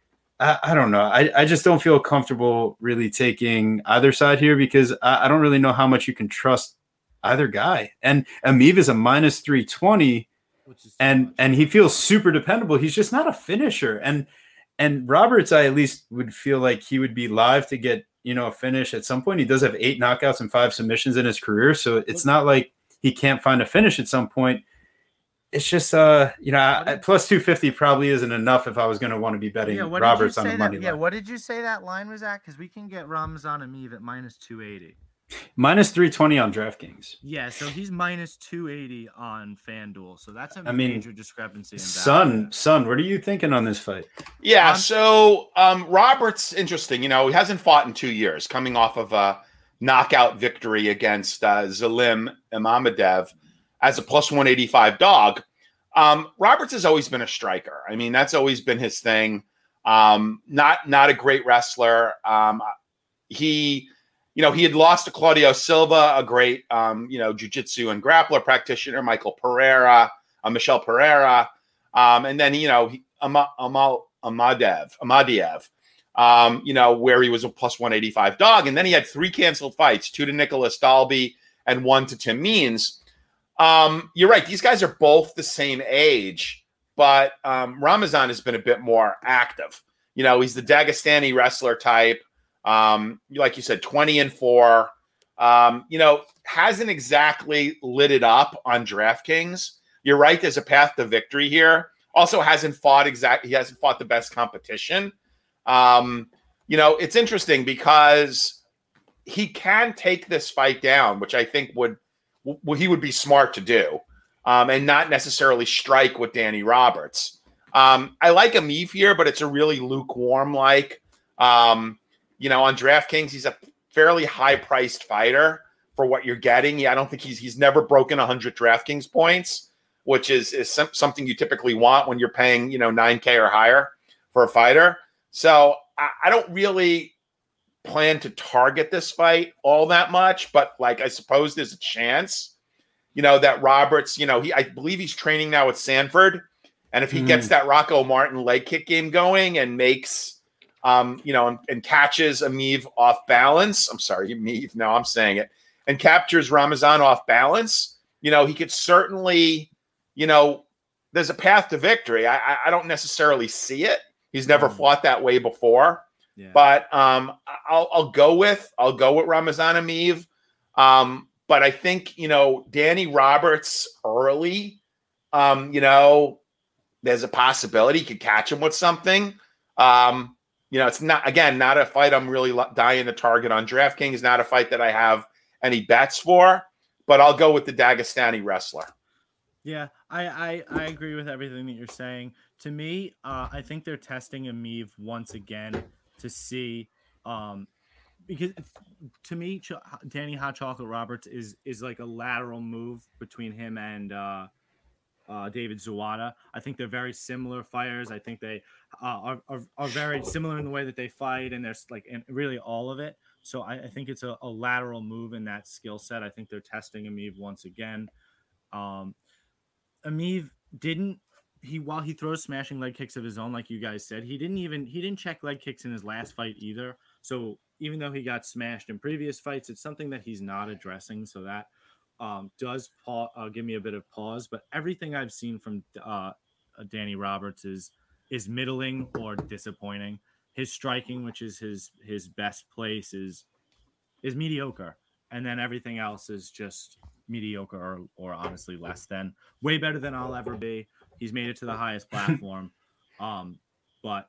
I, I don't know. I, I just don't feel comfortable really taking either side here because I, I don't really know how much you can trust either guy. And Ameev is a minus three twenty, which is and much. and he feels super dependable. He's just not a finisher. And and Roberts, I at least would feel like he would be live to get, you know, a finish at some point. He does have eight knockouts and five submissions in his career, so it's not like he can't find a finish at some point. It's just, uh, you know, I, plus two fifty probably isn't enough if I was going to want to be betting yeah, Roberts on the money
that,
line.
Yeah, what did you say that line was at? Because we can get Ramazan Ameev at minus two eighty.
Minus three twenty on DraftKings.
Yeah, so he's minus two eighty on FanDuel. So that's a
I
major
mean,
discrepancy. In
son, son, what are you thinking on this fight?
Yeah, um, so um, Roberts, interesting. You know, he hasn't fought in two years, coming off of a knockout victory against uh, Zalim Imamadev as a plus one eighty-five dog. Um, Roberts has always been a striker. I mean, that's always been his thing. Um, not not a great wrestler. Um, he... You know, he had lost to Claudio Silva, a great, um, you know, jiu-jitsu and grappler practitioner, Michael Pereira, uh, Michelle Pereira. Um, and then, you know, he, Ama, Amal, Amadev, Amadiev, um, you know, where he was a plus one eighty-five dog. And then he had three canceled fights, two to Nicholas Dalby and one to Tim Means. Um, you're right. These guys are both the same age, but um, Ramazan has been a bit more active. You know, he's the Dagestani wrestler type. Um, like you said, twenty and four, um, you know, hasn't exactly lit it up on DraftKings. You're right. There's a path to victory here. Also hasn't fought exactly. He hasn't fought the best competition. Um, you know, it's interesting because he can take this fight down, which I think would, w- he would be smart to do, um, and not necessarily strike with Danny Roberts. Um, I like Ameev here, but it's a really lukewarm, like, um, You know, on DraftKings, he's a fairly high-priced fighter for what you're getting. Yeah, I don't think he's he's never broken one hundred DraftKings points, which is is some, something you typically want when you're paying, you know, nine K or higher for a fighter. So I, I don't really plan to target this fight all that much, but like I suppose there's a chance, you know, that Roberts, you know, he I believe he's training now with Sanford, and if he mm. gets that Rocco Martin leg kick game going and makes Um, you know, and, and catches Ameev off balance. I'm sorry, Ameev. No, I'm saying it. And captures Ramazan off balance. You know, he could certainly, you know, there's a path to victory. I, I don't necessarily see it. He's never mm. fought that way before. Yeah. But um, I'll, I'll go with I'll go with Ramazan Ameev. Um, but I think, you know, Danny Roberts early, um, you know, there's a possibility he could catch him with something. Um, You know, it's not, again, not a fight I'm really dying to target on DraftKings, not a fight that I have any bets for, but I'll go with the Dagestani wrestler.
Yeah, I, I, I agree with everything that you're saying. To me, uh, I think they're testing Ameev once again to see, um, because to me, Ch- Danny Hot Chocolate Roberts is is like a lateral move between him and uh, uh, David Zawada. I think they're very similar fighters. I think they uh, are, are are very similar in the way that they fight, and there's like and really all of it. So I, I think it's a, a lateral move in that skill set. I think they're testing Ameev once again. Um, Ameev didn't he while he throws smashing leg kicks of his own, like you guys said, he didn't even he didn't check leg kicks in his last fight either. So even though he got smashed in previous fights, it's something that he's not addressing. So that um, does pa- uh, give me a bit of pause. But everything I've seen from uh, Danny Roberts is is middling or disappointing. His striking, which is his his best place, is is mediocre, and then everything else is just mediocre or, or honestly less than. Way better than I'll ever be. He's made it to the highest platform, um, but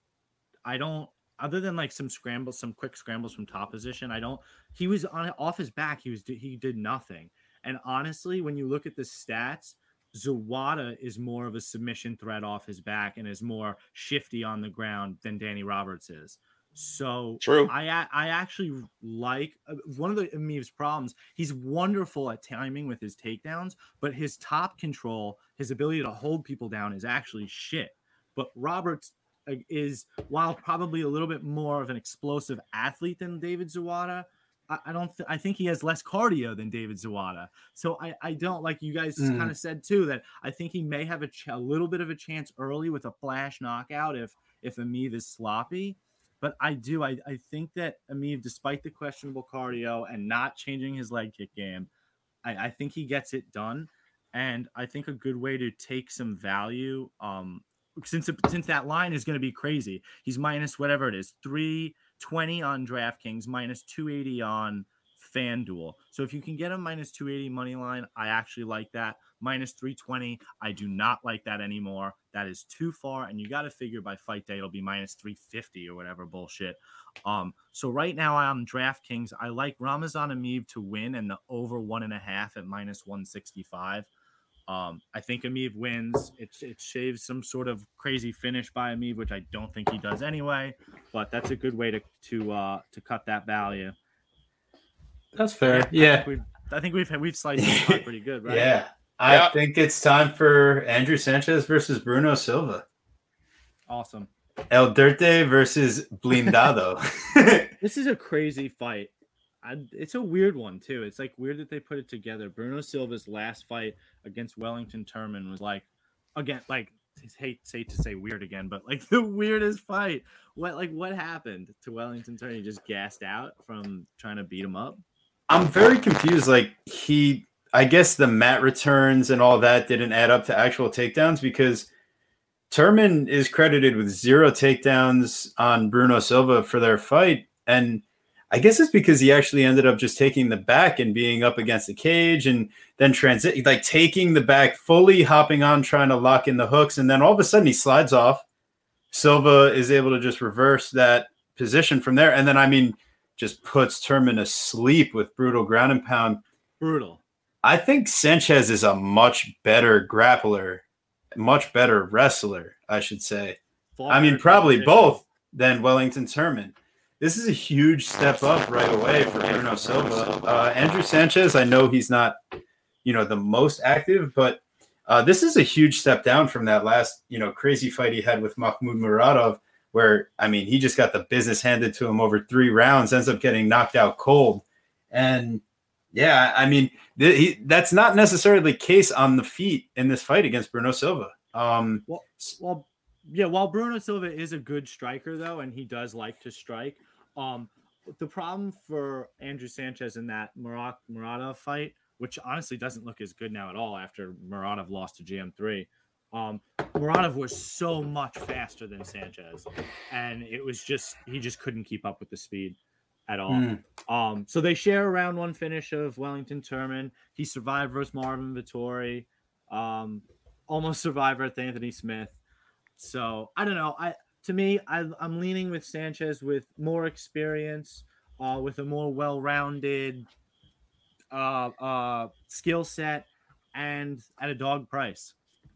I don't. Other than like some scrambles, some quick scrambles from top position, I don't. He was on off his back. He was he did nothing. And honestly, when you look at the stats, Zawada is more of a submission threat off his back and is more shifty on the ground than Danny Roberts is. So
true.
I I actually like uh, one of the Ameev's problems. He's wonderful at timing with his takedowns, but his top control, his ability to hold people down, is actually shit. But Roberts is, while probably a little bit more of an explosive athlete than David Zawada,
I, I don't. Th- I think he has less cardio than David Zawada. So I, I don't like you guys
Mm.
kind of said too that I think he may have a, ch- a little bit of a chance early with a flash knockout if if Ameev is sloppy. But I do. I, I think that Ameev, despite the questionable cardio and not changing his leg kick game, I, I think he gets it done. And I think a good way to take some value, um, since since that line is going to be crazy. He's minus whatever it is, three twenty on DraftKings, minus two eighty on FanDuel. So if you can get a minus two eighty money line, I actually like that. Minus three twenty, I do not like that anymore. That is too far, and you got to figure by fight day it'll be minus three fifty or whatever bullshit. Um, so right now I'm DraftKings. I like Ramazan Ameev to win and the over one and a half at minus one sixty-five. Um, I think Ameev wins. It, it shaves some sort of crazy finish by Ameev, which I don't think he does anyway. But that's a good way to to uh, to cut that value.
That's fair.
Yeah,
Yeah.
I think we've, I think we've we've sliced this one pretty good, right?
Yeah. I
Yeah.
think it's time for Andrew Sanchez versus Bruno Silva.
Awesome.
El Dirte versus Blindado.
This is a crazy fight. I, it's a weird one too. It's like weird that they put it together. Bruno Silva's last fight against Wellington Turman was like, again, like hate hate to say weird again, but like the weirdest fight. What like what happened to Wellington Turman? He just gassed out from trying to beat him up.
I'm very confused. Like he, I guess the mat returns and all that didn't add up to actual takedowns because Turman is credited with zero takedowns on Bruno Silva for their fight. And I guess it's because he actually ended up just taking the back and being up against the cage and then transit, like taking the back, fully hopping on, trying to lock in the hooks. And then all of a sudden he slides off. Silva is able to just reverse that position from there. And then, I mean, just puts Turman asleep with brutal ground and pound.
Brutal.
I think Sanchez is a much better grappler, much better wrestler, I should say.
Far
I mean,
better
probably
competition.
both than Wellington Turman. This is a huge step up right away for Bruno Silva. Uh, Andrew Sanchez, I know he's not, you know, the most active, but uh, this is a huge step down from that last, you know, crazy fight he had with Mahmoud Muradov, where, I mean, he just got the business handed to him over three rounds, ends up getting knocked out cold. And yeah, I mean, th- he, that's not necessarily the case on the feet in this fight against Bruno Silva. Um,
Well, well, yeah. While Bruno Silva is a good striker, though, and he does like to strike, um, the problem for Andrew Sanchez in that Murat Muradov fight, which honestly doesn't look as good now at all after Muradov lost to G M three, um, Muradov was so much faster than Sanchez, and it was just he just couldn't keep up with the speed at all.
Mm.
Um, so they share a round one finish of Wellington Turman. He survived versus Marvin Vittori. Um, almost survived versus Anthony Smith. So I don't know. I to me, I, I'm leaning with Sanchez with more experience, uh, with a more well-rounded uh, uh, skill set, and at a dog price.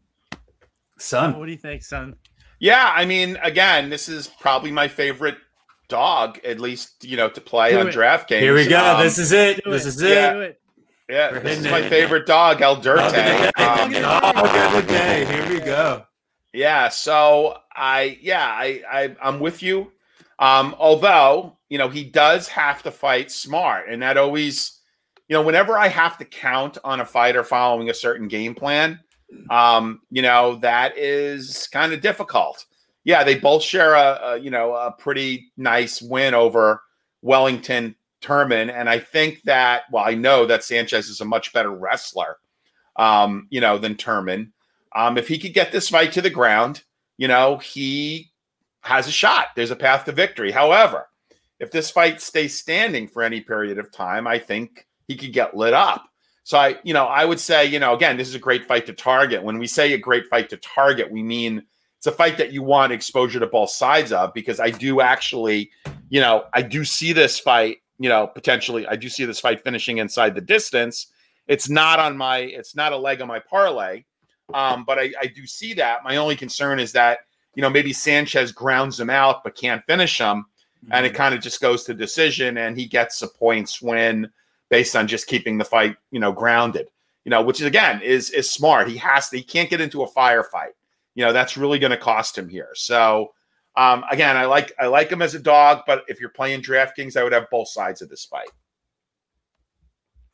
son.
What do you think, son?
Yeah, I mean, again, this is probably my favorite dog, at least, you know, to play
Do
on
it.
DraftKings.
Here we go.
Um,
this is it.
Do
This
it.
is
Do
it.
it.
yeah,
We're
this is
hitting
my
it.
favorite dog, El
Dog of the
Dirte.
day.
Um,
Dog of the day. Here we go.
Yeah, so I yeah, I, I I'm with you. Um, although, you know, he does have to fight smart, and that always, you know, whenever I have to count on a fighter following a certain game plan, um, you know, that is kind of difficult. Yeah, they both share a, a you know, a pretty nice win over Wellington Turman, and I think that, well, I know that Sanchez is a much better wrestler, um, you know, than Turman. Um, if he could get this fight to the ground, you know, he has a shot. There's a path to victory. However, if this fight stays standing for any period of time, I think he could get lit up. So I, you know, I would say, you know, again, this is a great fight to target. When we say a great fight to target, we mean it's a fight that you want exposure to both sides of, because I do actually, you know, I do see this fight, you know, potentially, I do see this fight finishing inside the distance. It's not on my, it's not a leg on my parlay. Um, but I, I do see that. My only concern is that, you know, maybe Sanchez grounds him out but can't finish him, mm-hmm. and it kind of just goes to decision, and he gets a points win based on just keeping the fight, you know, grounded. You know, which is again is is smart. He has to. He can't get into a firefight. You know, that's really going to cost him here. So um, again, I like I like him as a dog, but if you're playing DraftKings, I would have both sides of this fight.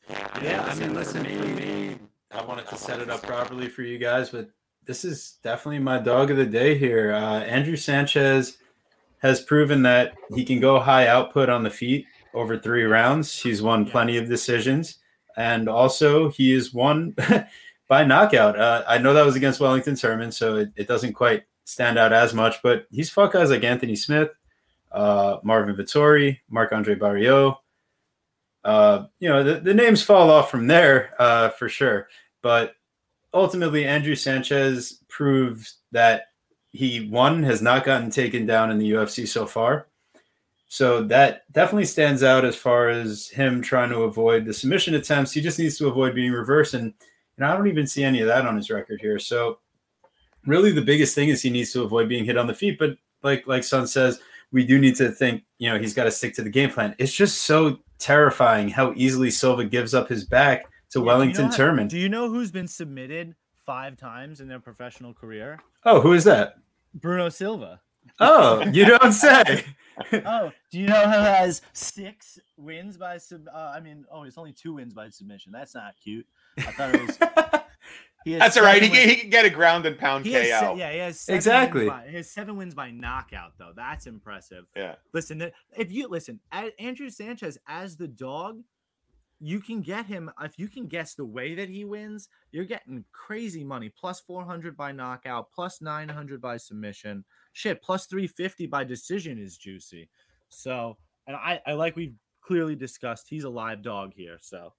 Yeah, I mean, listen, for me, I wanted to set it up properly for you guys, but this is definitely my dog of the day here. Uh, Andrew Sanchez has proven that he can go high output on the feet over three rounds. He's won
Yeah.
plenty of decisions, and also he is won by knockout. Uh, I know that was against Wellington Turman, so it, it doesn't quite stand out as much, but he's fought guys like Anthony Smith, uh, Marvin Vittori, Marc-Andre Barriault. Uh, you know, the, the names fall off from there uh, for sure. But ultimately, Andrew Sanchez proves that he, one, has not gotten taken down in the U F C so far. So that definitely stands out as far as him trying to avoid the submission attempts. He just needs to avoid being reversed. And, and I don't even see any of that on his record here. So really the biggest thing is he needs to avoid being hit on the feet. But like, like Son says, we do need to think, you know, he's got to stick to the game plan. It's just so terrifying how easily Silva gives up his back to
Yeah,
Wellington
do you know how-
Turman.
Do you know who's been submitted five times in their professional career?
Oh, who is that?
Bruno Silva.
Oh, you don't say.
Oh, do you know who has six wins by sub? Uh, I mean, oh, it's only two wins by submission. That's not cute. I thought it was. He has
That's all right. He,
seven
can-
wins-
he can get a ground and pound
He has
K O.
se- yeah, he has seven
Exactly.
Wins by, he has seven wins by knockout, though. That's impressive.
Yeah.
Listen, th- if you listen, a- Andrew Sanchez as the dog, you can get him if you can guess the way that he wins. You're getting crazy money. Plus four hundred by knockout, plus nine hundred by submission. Shit, plus three fifty by decision is juicy. So, and I, I like we've clearly discussed, he's a live dog here. So,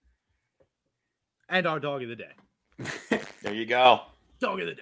and our dog of the day.
There you go.
Dog of the day.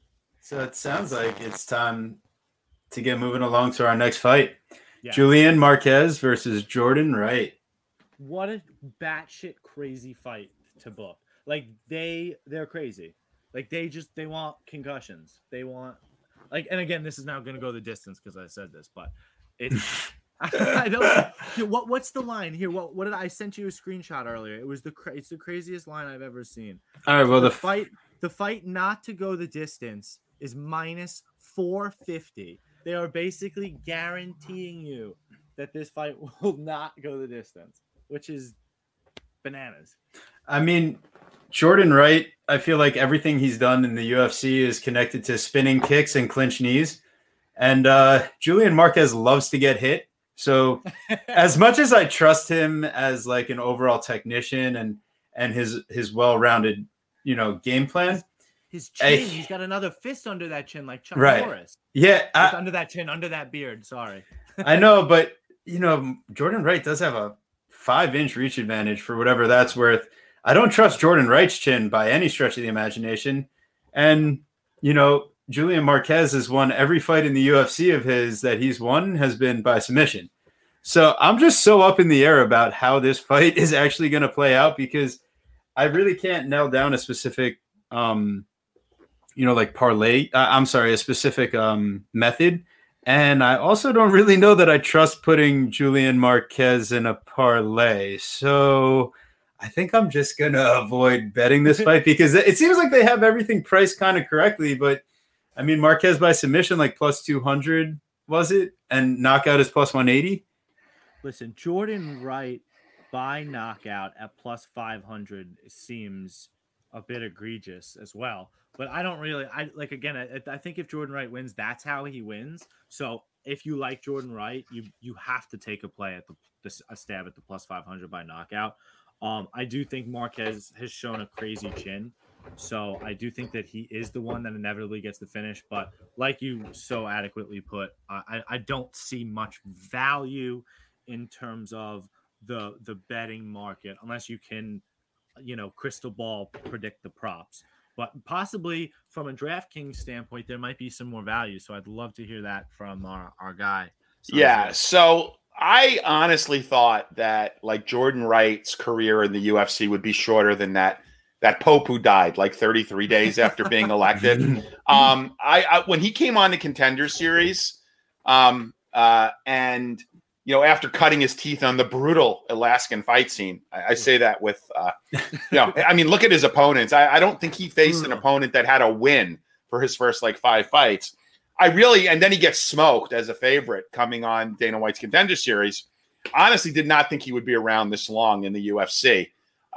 So it sounds like it's time to get moving along to our next fight.
Yeah.
Julian Marquez versus Jordan Wright.
What a batshit crazy fight to book. Like they they're crazy. Like they just they want concussions. They want like and again this is now going to go the distance because I said this, but it's I, I don't here, what what's the line here? What what did I sent you a screenshot earlier? It was the cra- it's the craziest line I've ever seen.
All right, well
The
the f-
fight the fight not to go the distance is minus four fifty. They are basically guaranteeing you that this fight will not go the distance, which is bananas.
I mean, Jordan Wright, I feel like everything he's done in the U F C is connected to spinning kicks and clinch knees. And uh, Julian Marquez loves to get hit. So as much as I trust him as like an overall technician and and his his well-rounded, you know, game plan.
His chin,
I-
he's got another fist under that chin, like Chuck
Right.
Norris.
Yeah,
It's
I,
under that chin, under that beard. Sorry.
I know, but you know, Jordan Wright does have a five-inch reach advantage for whatever that's worth. I don't trust Jordan Wright's chin by any stretch of the imagination. And, you know, Julian Marquez has won every fight in the U F C of his that he's won has been by submission. So I'm just so up in the air about how this fight is actually going to play out because I really can't nail down a specific, um, you know, like parlay. Uh, I'm sorry, a specific um, method. And I also don't really know that I trust putting Julian Marquez in a parlay. So I think I'm just going to avoid betting this fight because it seems like they have everything priced kind of correctly. But I mean, Marquez by submission, like plus two hundred, was it? And knockout is plus one eighty.
Listen, Jordan Wright by knockout at plus five hundred seems a bit egregious as well. But I don't really, I like, again, I, I think if Jordan Wright wins, that's how he wins. So if you like Jordan Wright, you you have to take a play at the, the a stab at the plus five hundred by knockout. Um, I do think Marquez has shown a crazy chin. So I do think that he is the one that inevitably gets the finish. But like you so adequately put, I, I don't see much value in terms of the the betting market unless you can, you know, crystal ball predict the props. But possibly from a DraftKings standpoint, there might be some more value. So I'd love to hear that from our, our guy. So
Yeah. So I honestly thought that like Jordan Wright's career in the U F C would be shorter than that. That Pope who died like thirty-three days after being elected. Um, I, I when he came on the Contender Series, um, uh, and you know after cutting his teeth on the brutal Alaskan fight scene, I, I say that with, uh, you know, I mean, look at his opponents. I, I don't think he faced an opponent that had a win for his first like five fights. I really, and then he gets smoked as a favorite coming on Dana White's Contender Series. Honestly, did not think he would be around this long in the U F C.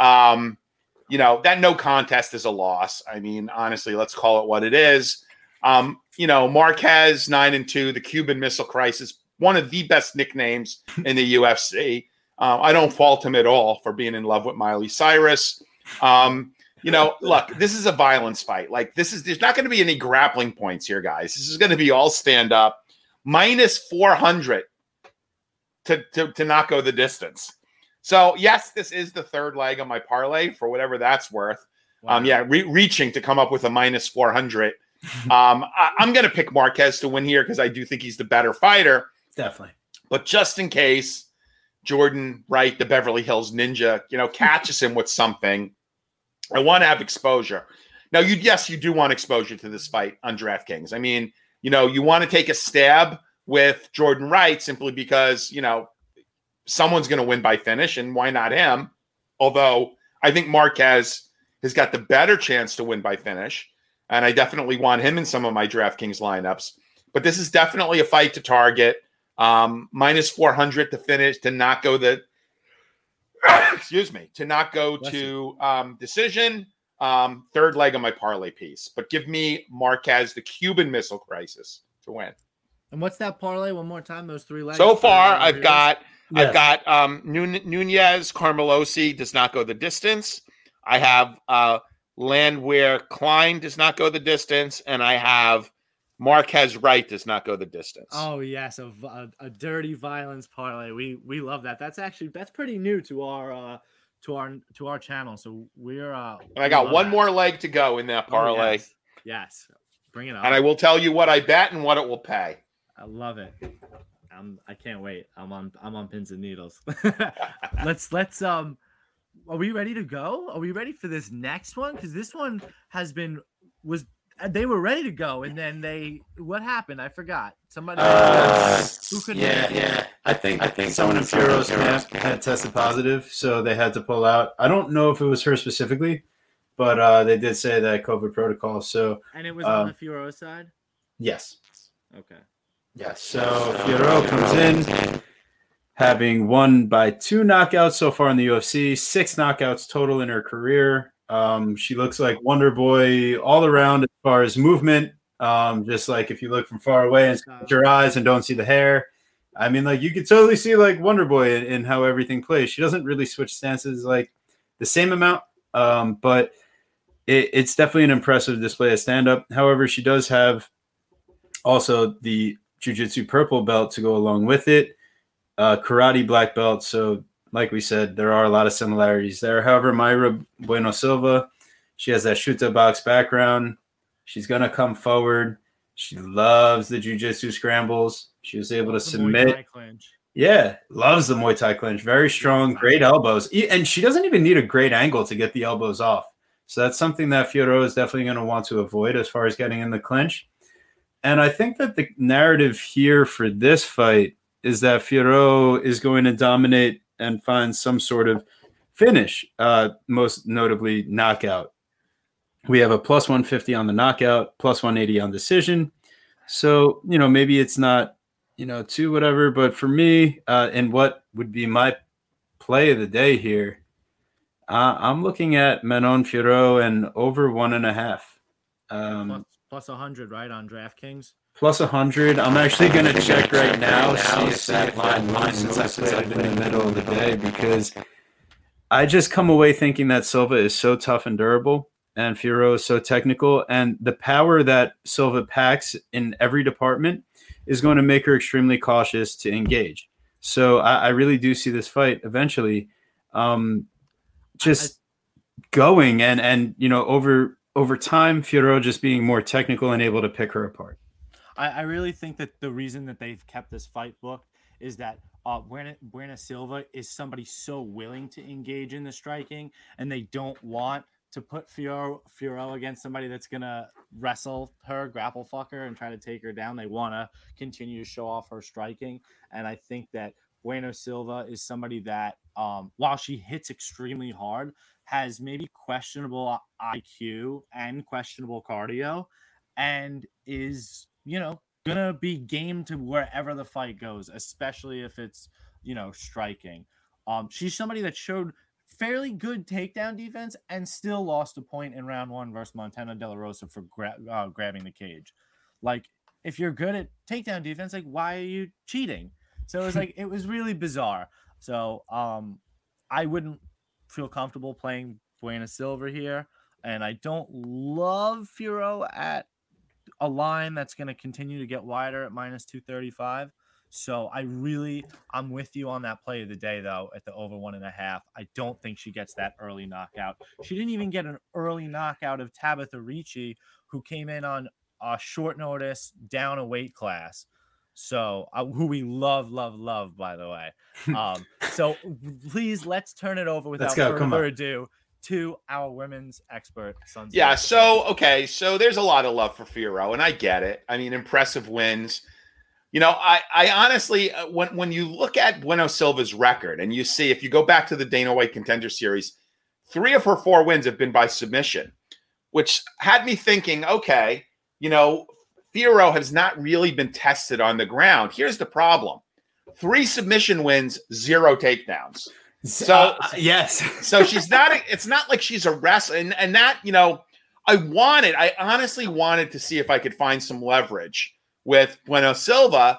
Um, you know, that no contest is a loss. I mean, honestly, let's call it what it is. Um, you know, Marquez, nine and two, the Cuban Missile Crisis, one of the best nicknames in the U F C. Uh, I don't fault him at all for being in love with Miley Cyrus. Um, you know, look, this is a violence fight. Like, this is, there's not going to be any grappling points here, guys. This is going to be all stand up. Minus four hundred to, to, to not go the distance. So, yes, this is the third leg of my parlay for whatever that's worth. Wow. Um, yeah, re- reaching to come up with a minus four hundred. um, I, I'm going to pick Marquez to win here because I do think he's the better fighter.
Definitely.
But just in case Jordan Wright, the Beverly Hills Ninja, you know, catches him with something, I want to have exposure. Now, you yes, you do want exposure to this fight on DraftKings. I mean, you know, you want to take a stab with Jordan Wright simply because, you know, someone's going to win by finish, and why not him? Although I think Marquez has got the better chance to win by finish, and I definitely want him in some of my DraftKings lineups. But this is definitely a fight to target. Um, minus four hundred to finish, to not go the, excuse me, to not go Bless to um, decision. Um, third leg of my parlay piece. But give me Marquez, the Cuban Missile Crisis, to win.
And what's that parlay? One more time, those three legs.
So far, I've got
yes.
I've got um, Nunez, Carmelosi does not go the distance. I have uh, Landwehr Klein does not go the distance, and I have Marquez Wright does not go the distance.
Oh yes, a, a, a dirty violence parlay. We we love that. That's actually that's pretty new to our uh, to our to our channel. So we're. Uh,
and I got
we
one
that.
more leg to go in that parlay.
Oh, yes. yes, bring it on.
And I will tell you what I bet and what it will pay.
I love it. I'm. I can't wait. I'm on. I'm on pins and needles. let's let's um. Are we ready to go? Are we ready for this next one? Because this one has been was. They were ready to go, and then they. What happened? I forgot. Somebody.
Uh,
who couldn't
yeah, yeah. I think I think someone in Fioro's camp had tested positive, so they had to pull out. I don't know if it was her specifically, but uh, they did say that COVID protocol. So.
And it was
um,
on the Fioro side.
Yes.
Okay.
Yes. So Fioro comes in, having won by two knockouts so far in the U F C, six knockouts total in her career. Um, she looks like Wonder Boy all around as far as movement. Um, just like if you look from far away and put your eyes and don't see the hair. I mean, like you could totally see like Wonder Boy in, in how everything plays. She doesn't really switch stances like the same amount, um, but it, it's definitely an impressive display of stand-up. However, she does have also the Jiu-Jitsu purple belt to go along with it, uh, karate black belt. So like we said, there are a lot of similarities there. However, Mayra Bueno Silva, she has that Shooter box background. She's going to come forward. She loves the jiu-jitsu scrambles. She was able to
the
submit.
Muay Thai clinch.
Yeah, loves the Muay Thai clinch. Very strong, great elbows. And she doesn't even need a great angle to get the elbows off. So that's something that Fioro is definitely going to want to avoid as far as getting in the clinch. And I think that the narrative here for this fight is that Fioro is going to dominate and find some sort of finish, uh, most notably knockout. We have a plus one fifty on the knockout, plus one eighty on decision. So, you know, maybe it's not, you know, too whatever, but for me, uh, and what would be my play of the day here, uh, I'm looking at Manon Fiorot and over one and a half. Um,
plus, plus one hundred, right, on DraftKings?
Plus one hundred. I'm actually going to check right now, see if that line moves since I played it in the middle of the day, because I just come away thinking that Silva is so tough and durable and Fiorot is so technical, and the power that Silva packs in every department is going to make her extremely cautious to engage. So I, I really do see this fight eventually um, just I, going and, and, you know, over, over time, Fiorot just being more technical and able to pick her apart.
I, I really think that the reason that they've kept this fight booked is that uh, Buena, Buena Silva is somebody so willing to engage in the striking, and they don't want to put Fioro, Fioro against somebody that's going to wrestle her, grapple fuck her, and try to take her down. They want to continue to show off her striking, and I think that Bueno Silva is somebody that, um, while she hits extremely hard, has maybe questionable I Q and questionable cardio, and is, you know, gonna be game to wherever the fight goes, especially if it's, you know, striking. Um, she's somebody that showed fairly good takedown defense and still lost a point in round one versus Montana De La Rosa for gra- uh, grabbing the cage. Like, if you're good at takedown defense, like, why are you cheating? So it was like, it was really bizarre. So um, I wouldn't feel comfortable playing Buena Silva here. And I don't love Firo at a line that's going to continue to get wider at minus two thirty-five. So I really, I'm with you on that play of the day, though, at the over one and a half. I don't think she gets that early knockout. She didn't even get an early knockout of Tabitha Ricci, who came in on a short notice down a weight class. So uh, who we love, love, love, by the way. Um, so please, let's turn it over without further ado to our women's expert, Sun Tzu.
Yeah, so, okay, so there's a lot of love for Firo, and I get it. I mean, impressive wins. You know, I, I honestly, uh, when when you look at Bueno Silva's record and you see, if you go back to the Dana White Contender Series, three of her four wins have been by submission, which had me thinking, okay, you know, Firo has not really been tested on the ground. Here's the problem. Three submission wins, zero takedowns. So,
uh, yes.
so she's not, it's not like she's a wrestler. And, and that, you know, I wanted, I honestly wanted to see if I could find some leverage with Bueno Silva,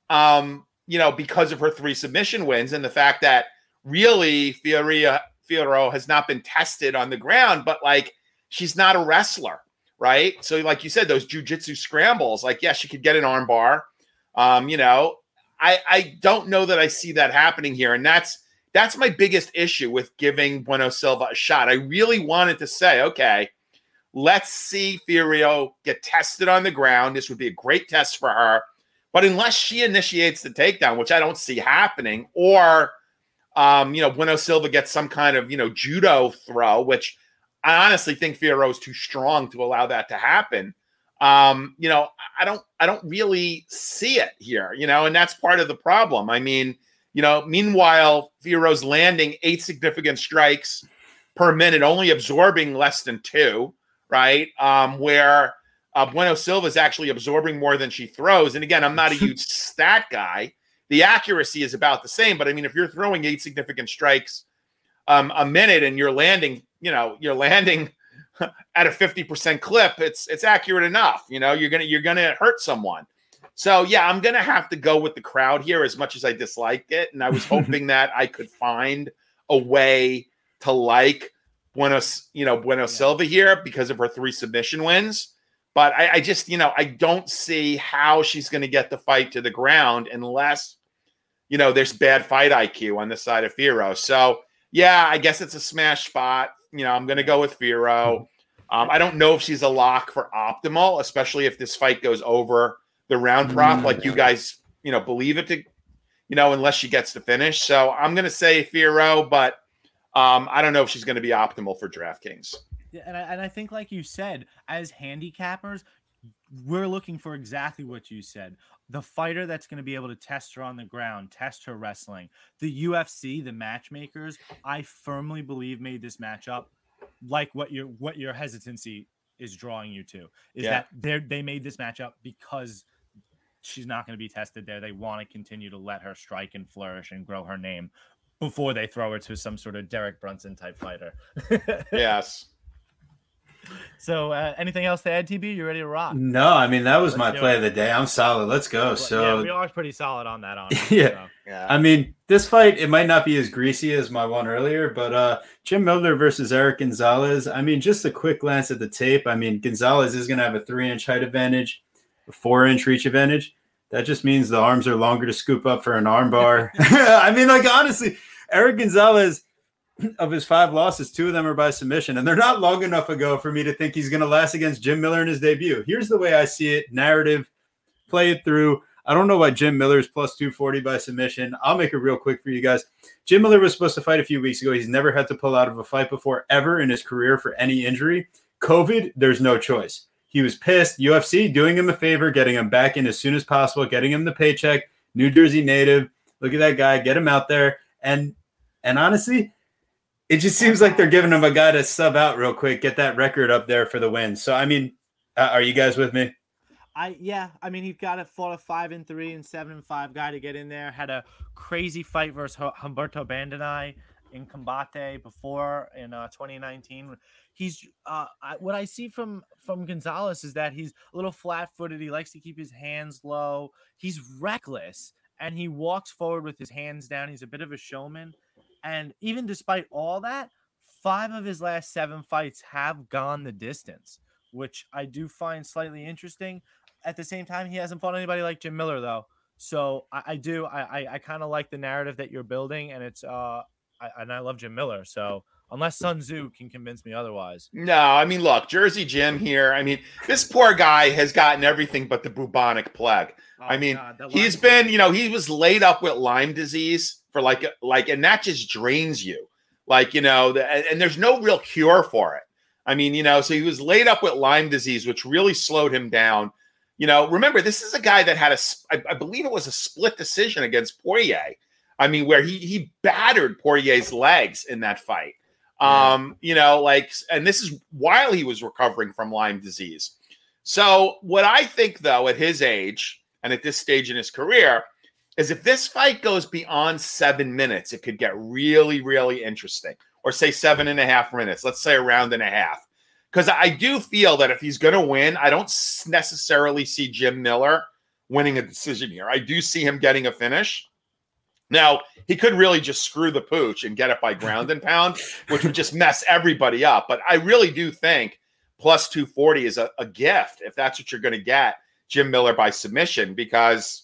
um, you know, because of her three submission wins and the fact that really Fioria, Firo has not been tested on the ground, but like she's not a wrestler, right? So like you said, those jujitsu scrambles, like, yeah, she could get an arm bar. Um, you know, I, I don't know that I see that happening here. And that's, that's my biggest issue with giving Bueno Silva a shot. I really wanted to say, okay, let's see Firo get tested on the ground. This would be a great test for her. But unless she initiates the takedown, which I don't see happening, or, um, you know, Bueno Silva gets some kind of, you know, judo throw, which I honestly think Firo is too strong to allow that to happen. Um, you know, I don't, I don't really see it here, you know, and that's part of the problem. I mean, you know, meanwhile, Firo's landing eight significant strikes per minute, only absorbing less than two. Right, um, where uh, Bueno Silva is actually absorbing more than she throws. And again, I'm not a huge stat guy. The accuracy is about the same, but I mean, if you're throwing eight significant strikes um, a minute and you're landing, you know, you're landing at a fifty percent clip, it's it's accurate enough. You know, you're gonna you're gonna hurt someone. So yeah, I'm gonna have to go with the crowd here, as much as I dislike it. And I was hoping that I could find a way to like Bueno, you know, Bueno yeah. Silva here because of her three submission wins. But I, I just, you know, I don't see how she's going to get the fight to the ground unless, you know, there's bad fight I Q on the side of Firo. So, yeah, I guess it's a smash spot. You know, I'm going to go with Firo. Um, I don't know if she's a lock for optimal, especially if this fight goes over the round prop, like you guys, you know, believe it to, you know, unless she gets to finish. So I'm going to say Firo, but Um, I don't know if she's going to be optimal for DraftKings.
Yeah, and I, and I think, like you said, as handicappers, we're looking for exactly what you said. The fighter that's going to be able to test her on the ground, test her wrestling. The U F C, the matchmakers, I firmly believe made this matchup like what your what your hesitancy is drawing you to. Is yeah. that they they made this matchup because she's not going to be tested there. They want to continue to let her strike and flourish and grow her name before they throw her to some sort of Derek Brunson type fighter.
Yes.
So uh, anything else to add, T B? You ready to rock?
No, I mean, that was
Let's
my play it. of the day. I'm solid. Let's go. So
yeah, we are pretty solid on that. On
yeah.
So.
yeah.
I mean, this fight, it might not be as greasy as my one earlier, but uh, Jim Miller versus Eric Gonzalez. I mean, just a quick glance at the tape. I mean, Gonzalez is going to have a three inch height advantage, a four inch reach advantage. That just means the arms are longer to scoop up for an arm bar. I mean, like, honestly, Eric Gonzalez, of his five losses, two of them are by submission, and they're not long enough ago for me to think he's going to last against Jim Miller in his debut. Here's the way I see it. Narrative, play it through. I don't know why Jim Miller's plus two forty by submission. I'll make it real quick for you guys. Jim Miller was supposed to fight a few weeks ago. He's never had to pull out of a fight before ever in his career for any injury. COVID, there's no choice. He was pissed. U F C doing him a favor, getting him back in as soon as possible, getting him the paycheck. New Jersey native. Look at that guy. Get him out there. And and honestly, it just seems like they're giving him a guy to sub out real quick, get that record up there for the win. So, I mean, uh, are you guys with me?
I yeah, I mean, he got a fought a five and three and seven and five guy to get in there. Had a crazy fight versus Humberto Bandenay, in Combate before in uh, twenty nineteen. He's uh, I, what I see from from Gonzalez is that he's a little flat-footed. He likes to keep his hands low. He's reckless, and he walks forward with his hands down. He's a bit of a showman, and even despite all that, five of his last seven fights have gone the distance, which I do find slightly interesting. At the same time, he hasn't fought anybody like Jim Miller, though. So I, I do I I, I kind of like the narrative that you're building, and it's uh I, and I love Jim Miller. So unless Sun Tzu can convince me otherwise,
No, I mean, look, Jersey Jim here. I mean, this poor guy has gotten everything but the bubonic plague.
oh,
I mean,
God, that
he's
Lyme
been,
disease.
you know, he was laid up with Lyme disease for like, like, and that just drains you. Like, you know, the, and, and there's no real cure for it. I mean, you know, so he was laid up with Lyme disease, which really slowed him down. You know, remember, this is a guy that had a, I, I believe it was a split decision against Poirier. I mean, where he he battered Poirier's legs in that fight. Um, you know, like, and this is while he was recovering from Lyme disease. So what I think, though, at his age and at this stage in his career, is if this fight goes beyond seven minutes, it could get really, really interesting. Or say seven and a half minutes. Let's say a round and a half. Because I do feel that if he's going to win, I don't necessarily see Jim Miller winning a decision here. I do see him getting a finish. Now, he could really just screw the pooch and get it by ground and pound, which would just mess everybody up. But I really do think plus two forty is a, a gift if that's what you're going to get, Jim Miller by submission, because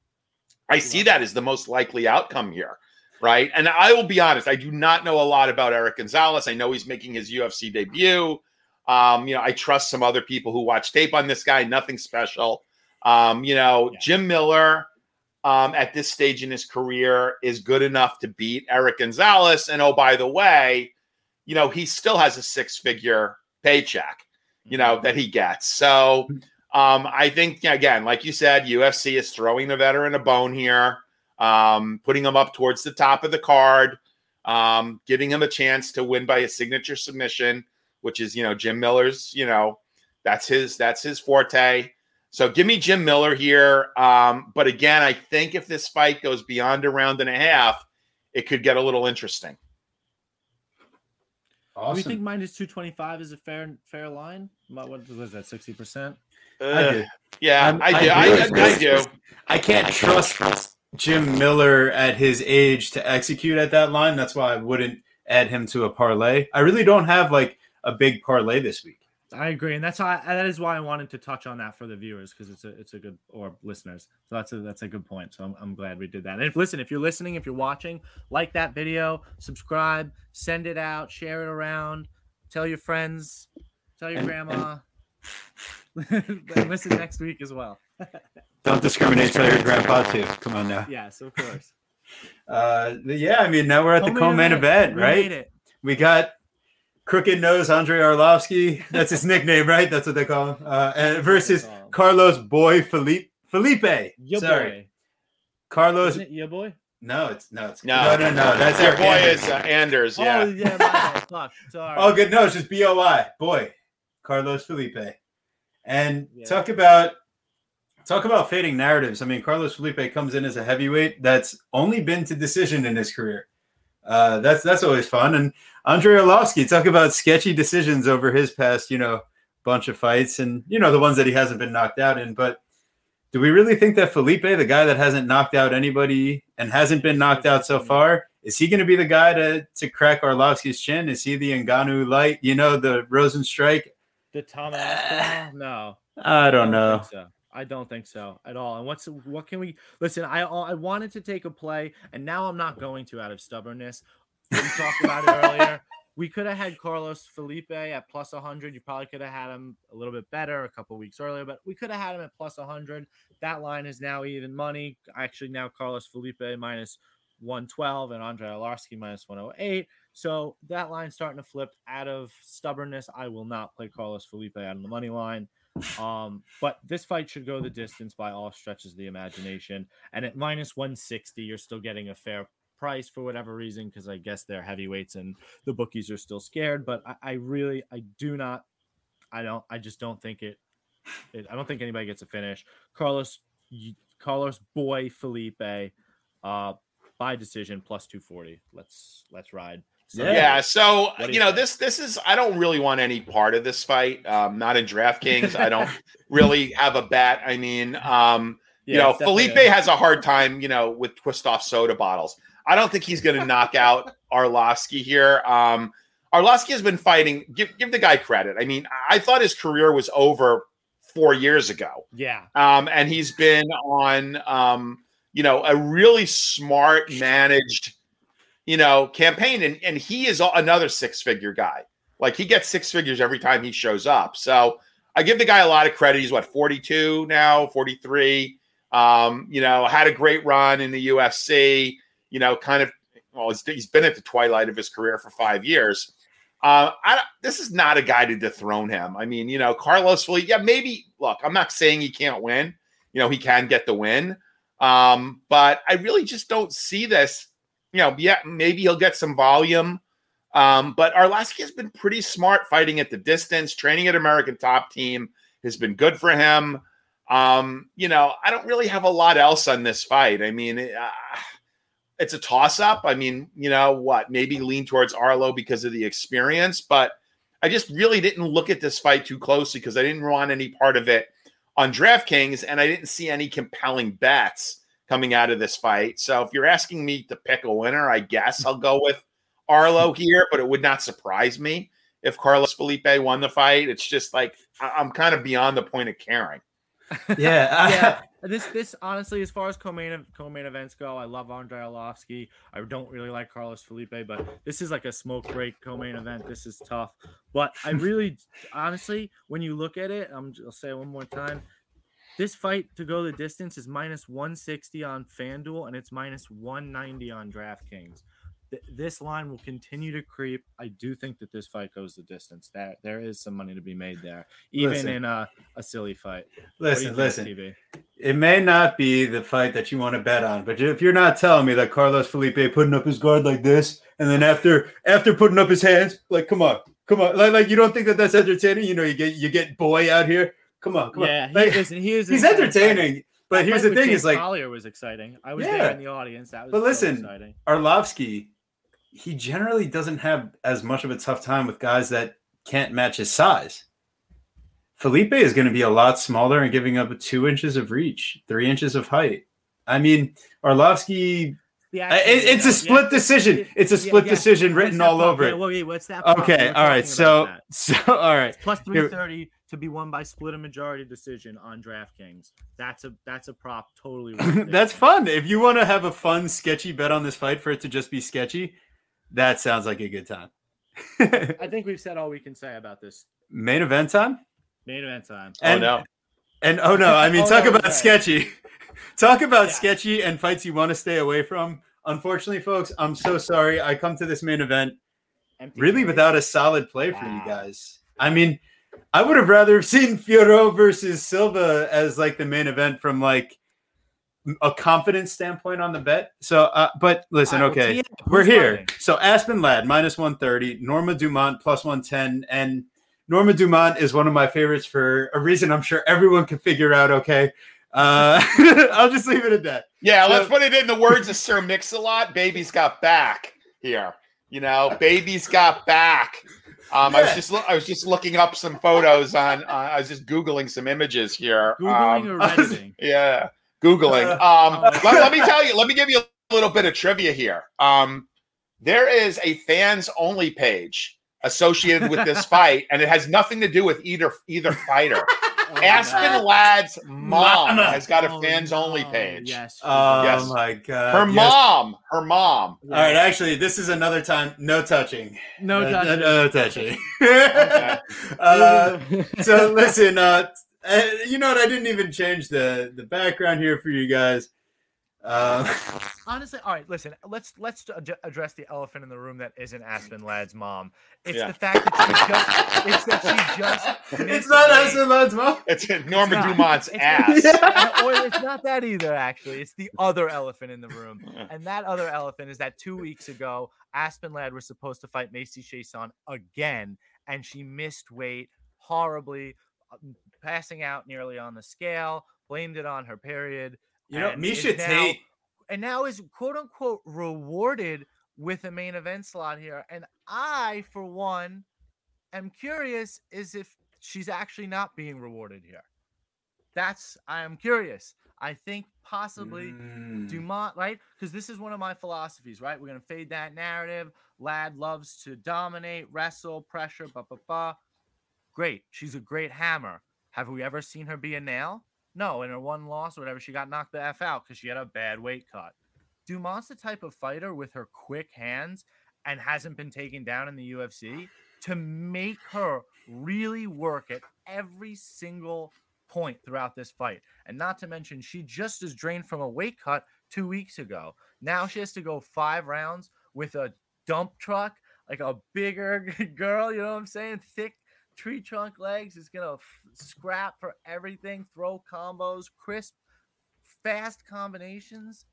I see that as the most likely outcome here. Right. And I will be honest, I do not know a lot about Eric Gonzalez. I know he's making his U F C debut. Um, you know, I trust some other people who watch tape on this guy, nothing special. Um, you know, yeah. Jim Miller um, at this stage in his career is good enough to beat Eric Gonzalez. And oh, by the way, you know, he still has a six figure paycheck, you know, that he gets. So um, I think, again, like you said, U F C is throwing the veteran a bone here. Um, putting him up towards the top of the card, um, giving him a chance to win by a signature submission, which is, you know, Jim Miller's, you know, that's his, that's his forte. So give me Jim Miller here. Um, but again, I think if this fight goes beyond a round and a half, it could get a little interesting.
Awesome. Do you think minus two twenty-five is a fair, fair line? What was that? sixty percent?
Uh, I do. Yeah, I'm, I do. I, I, I, I do.
I can't trust Jim Miller at his age to execute at that line. That's why I wouldn't add him to a parlay. I really don't have like a big parlay this week.
I agree, and that's how I, that is why I wanted to touch on that for the viewers, because it's a it's a good, or listeners. So that's a that's a good point. So I'm I'm glad we did that. And if listen, if you're listening, if you're watching, like that video, subscribe, send it out, share it around, tell your friends, tell your and, grandma, and listen next week as well.
Don't discriminate, tell your grandpa too. Come on now.
Yes, of course.
Uh, yeah, I mean, now we're at the co-main event, right?
We,
we got Crooked Nose Andrei Arlovsky. That's his nickname, right? That's what they call him. Uh, and versus Carlos Boy Felipe. Felipe.
Your
Sorry.
Boy.
Carlos.
Isn't it your boy?
No, it's no, it's
no,
no, no, no. That's
your
Eric
boy
Anders.
is uh, Anders. Yeah.
Oh yeah, my bad. Fuck. Sorry.
Oh, good. No, it's just B O I. Boy, Carlos Felipe. And
Yeah.
talk about talk about fading narratives. I mean, Carlos Felipe comes in as a heavyweight that's only been to decision in his career. Uh, that's that's always fun. And Andrei Arlovsky, talk about sketchy decisions over his past, you know, bunch of fights, and you know the ones that he hasn't been knocked out in. But do we really think that Felipe, the guy that hasn't knocked out anybody and hasn't been knocked out so far, is he going to be the guy to to crack Arlovsky's chin? Is he the Ngannou light? You know, the Rosen strike?
The Tom Aspinall? No,
I don't know.
think so. I don't think so at all. And what's what can we listen? I I wanted to take a play, and now I'm not going to out of stubbornness. We talked about it earlier. We could have had Carlos Felipe at plus one hundred. You probably could have had him a little bit better a couple weeks earlier, but we could have had him at plus one hundred. That line is now even money. Actually, now Carlos Felipe minus one twelve and Andrei Arlovsky minus one oh eight. So that line's starting to flip. Out of stubbornness, I will not play Carlos Felipe out on the money line. Um, but this fight should go the distance by all stretches of the imagination. And at minus one sixty, you're still getting a fair price for whatever reason, because I guess they're heavyweights and the bookies are still scared. But I, I really, I do not, I don't, I just don't think it, it I don't think anybody gets a finish. Carlos, Carlos Boy Felipe, uh, by decision plus two forty. Let's let's ride. So,
Yeah. yeah so
you,
you
you
know
think?
this this is I don't really want any part of this fight. Um, not in DraftKings. I don't really have a bet. I mean, um, yeah, you know, Felipe a- has a hard time. You know, with twist off soda bottles. I don't think he's going to knock out Arlovsky here. Um, Arlovsky has been fighting. Give give the guy credit. I mean, I thought his career was over four years ago.
Yeah.
Um, and he's been on, um, you know, a really smart, managed, you know, campaign. And, and he is another six-figure guy. Like, he gets six figures every time he shows up. So I give the guy a lot of credit. He's, what, forty-two now, forty-three. Um, you know, had a great run in the U F C. You know, kind of, well, he's been at the twilight of his career for five years. Uh, I, this is not a guy to dethrone him. I mean, you know, Carlos Felipe, yeah, maybe, look, I'm not saying he can't win. You know, he can get the win. Um, but I really just don't see this. You know, yeah, maybe he'll get some volume. Um, but Arlovsky has been pretty smart fighting at the distance. Training at American Top Team has been good for him. Um, you know, I don't really have a lot else on this fight. I mean, uh, it's a toss-up. I mean, you know what? Maybe lean towards Arlo because of the experience, but I just really didn't look at this fight too closely because I didn't want any part of it on DraftKings, and I didn't see any compelling bets coming out of this fight. So if you're asking me to pick a winner, I guess I'll go with Arlo here, but it would not surprise me if Carlos Felipe won the fight. It's just like I'm kind of beyond the point of caring.
Yeah.
yeah. This, this honestly, as far as co-main co-main events go, I love Andrei Arlovsky. I don't really like Carlos Felipe, but this is like a smoke break co-main event. This is tough, but I really, honestly, when you look at it, I'm, I'll say it one more time. This fight to go the distance is minus one sixty on FanDuel, and it's minus one ninety on DraftKings. This line will continue to creep. I do think that this fight goes the distance. That there is some money to be made there, even listen, in a, a silly fight.
Listen, listen. T V? It may not be the fight that you want to bet on, but if you're not telling me that Carlos Felipe putting up his guard like this, and then after after putting up his hands, like come on, come on, like, like you don't think that that's entertaining? You know, you get you get boy out here. Come on, come
yeah,
on.
Yeah,
like,
he, listen, he is.
He's entertaining. Fight. But that here's the thing: is like
Collier was exciting. I was
yeah,
there in the audience. That was.
But listen,
so exciting.
Arlovsky. He generally doesn't have as much of a tough time with guys that can't match his size. Felipe is going to be a lot smaller and giving up two inches of reach, three inches of height. I mean, Arlovsky,
yeah,
it, it's a split
yeah,
decision.
it,
it's a split
yeah,
decision
yeah.
written all over
yeah,
it.
well, wait, what's that?
Okay, all right. So, so all right.
Plus three thirty to be won by split a majority decision on DraftKings. That's a that's a prop totally.
That's fun. If you want to have a fun, sketchy bet on this fight for it to just be sketchy, that sounds like a good time.
I think we've said all we can say about this.
Main event time?
Main event time.
And,
oh, no.
And, oh, no. I mean,
oh,
talk
no,
about
right.
sketchy. Talk about
yeah.
sketchy and fights you want to stay away from. Unfortunately, folks, I'm so sorry. I come to this main event Empty really game. without a solid play wow. for you guys. I mean, I would have rather seen Fiorot versus Silva as, like, the main event from, like, a confidence standpoint on the bet. So, uh, but listen, okay, yeah, we're here. Fighting? So Aspen Ladd minus one thirty, Norma Dumont plus one ten, and Norma Dumont is one of my favorites for a reason I'm sure everyone can figure out. Okay, uh, I'll just leave it at that.
Yeah, so, let's put it in the words of Sir Mix-a-Lot. Baby's got back here. You know, baby's got back. Um, yeah. I was just I was just looking up some photos on. Uh, I was just googling some images here.
Googling
um,
or Redditing?
Yeah. Googling. Um, let, let me tell you, let me give you a little bit of trivia here. Um, there is a fans only page associated with this fight, and it has nothing to do with either either fighter. Oh, Aspen no. Ladd's mom Mama. has got a fans only page.
Yes.
Oh
yes.
my god.
Her
yes.
mom. Her mom.
All right, actually, this is another time. No touching.
No
uh,
touching.
No, no touching. Okay. uh, so listen, uh, Uh, you know what? I didn't even change the, the background here for you guys. Uh,
Honestly, all right. Listen, let's let's ad- address the elephant in the room that isn't Aspen Ladd's mom. It's yeah. the fact that she just. It's that she just.
It's not weight. Aspen Ladd's mom.
It's Norma it's Dumont's
it's
ass.
Not, or it's not that either. Actually, it's the other elephant in the room, and that other elephant is that two weeks ago, Aspen Ladd was supposed to fight Macy Chiasson again, and she missed weight horribly. Passing out nearly on the scale, blamed it on her period.
You know, Misha Tate
and now is quote unquote rewarded with a main event slot here. And I, for one, am curious is if she's actually not being rewarded here. That's I am curious. I think possibly mm. Dumont, right? Because this is one of my philosophies, right? We're gonna fade that narrative. Lad loves to dominate, wrestle, pressure, blah blah blah. Great, she's a great hammer. Have we ever seen her be a nail? No, in her one loss or whatever, she got knocked the F out because she had a bad weight cut. Dumont's the type of fighter with her quick hands and hasn't been taken down in the U F C to make her really work at every single point throughout this fight. And not to mention, she just is drained from a weight cut two weeks ago. Now she has to go five rounds with a dump truck, like a bigger girl, you know what I'm saying? Thick tree trunk legs, is going to f- scrap for everything, throw combos, crisp, fast combinations.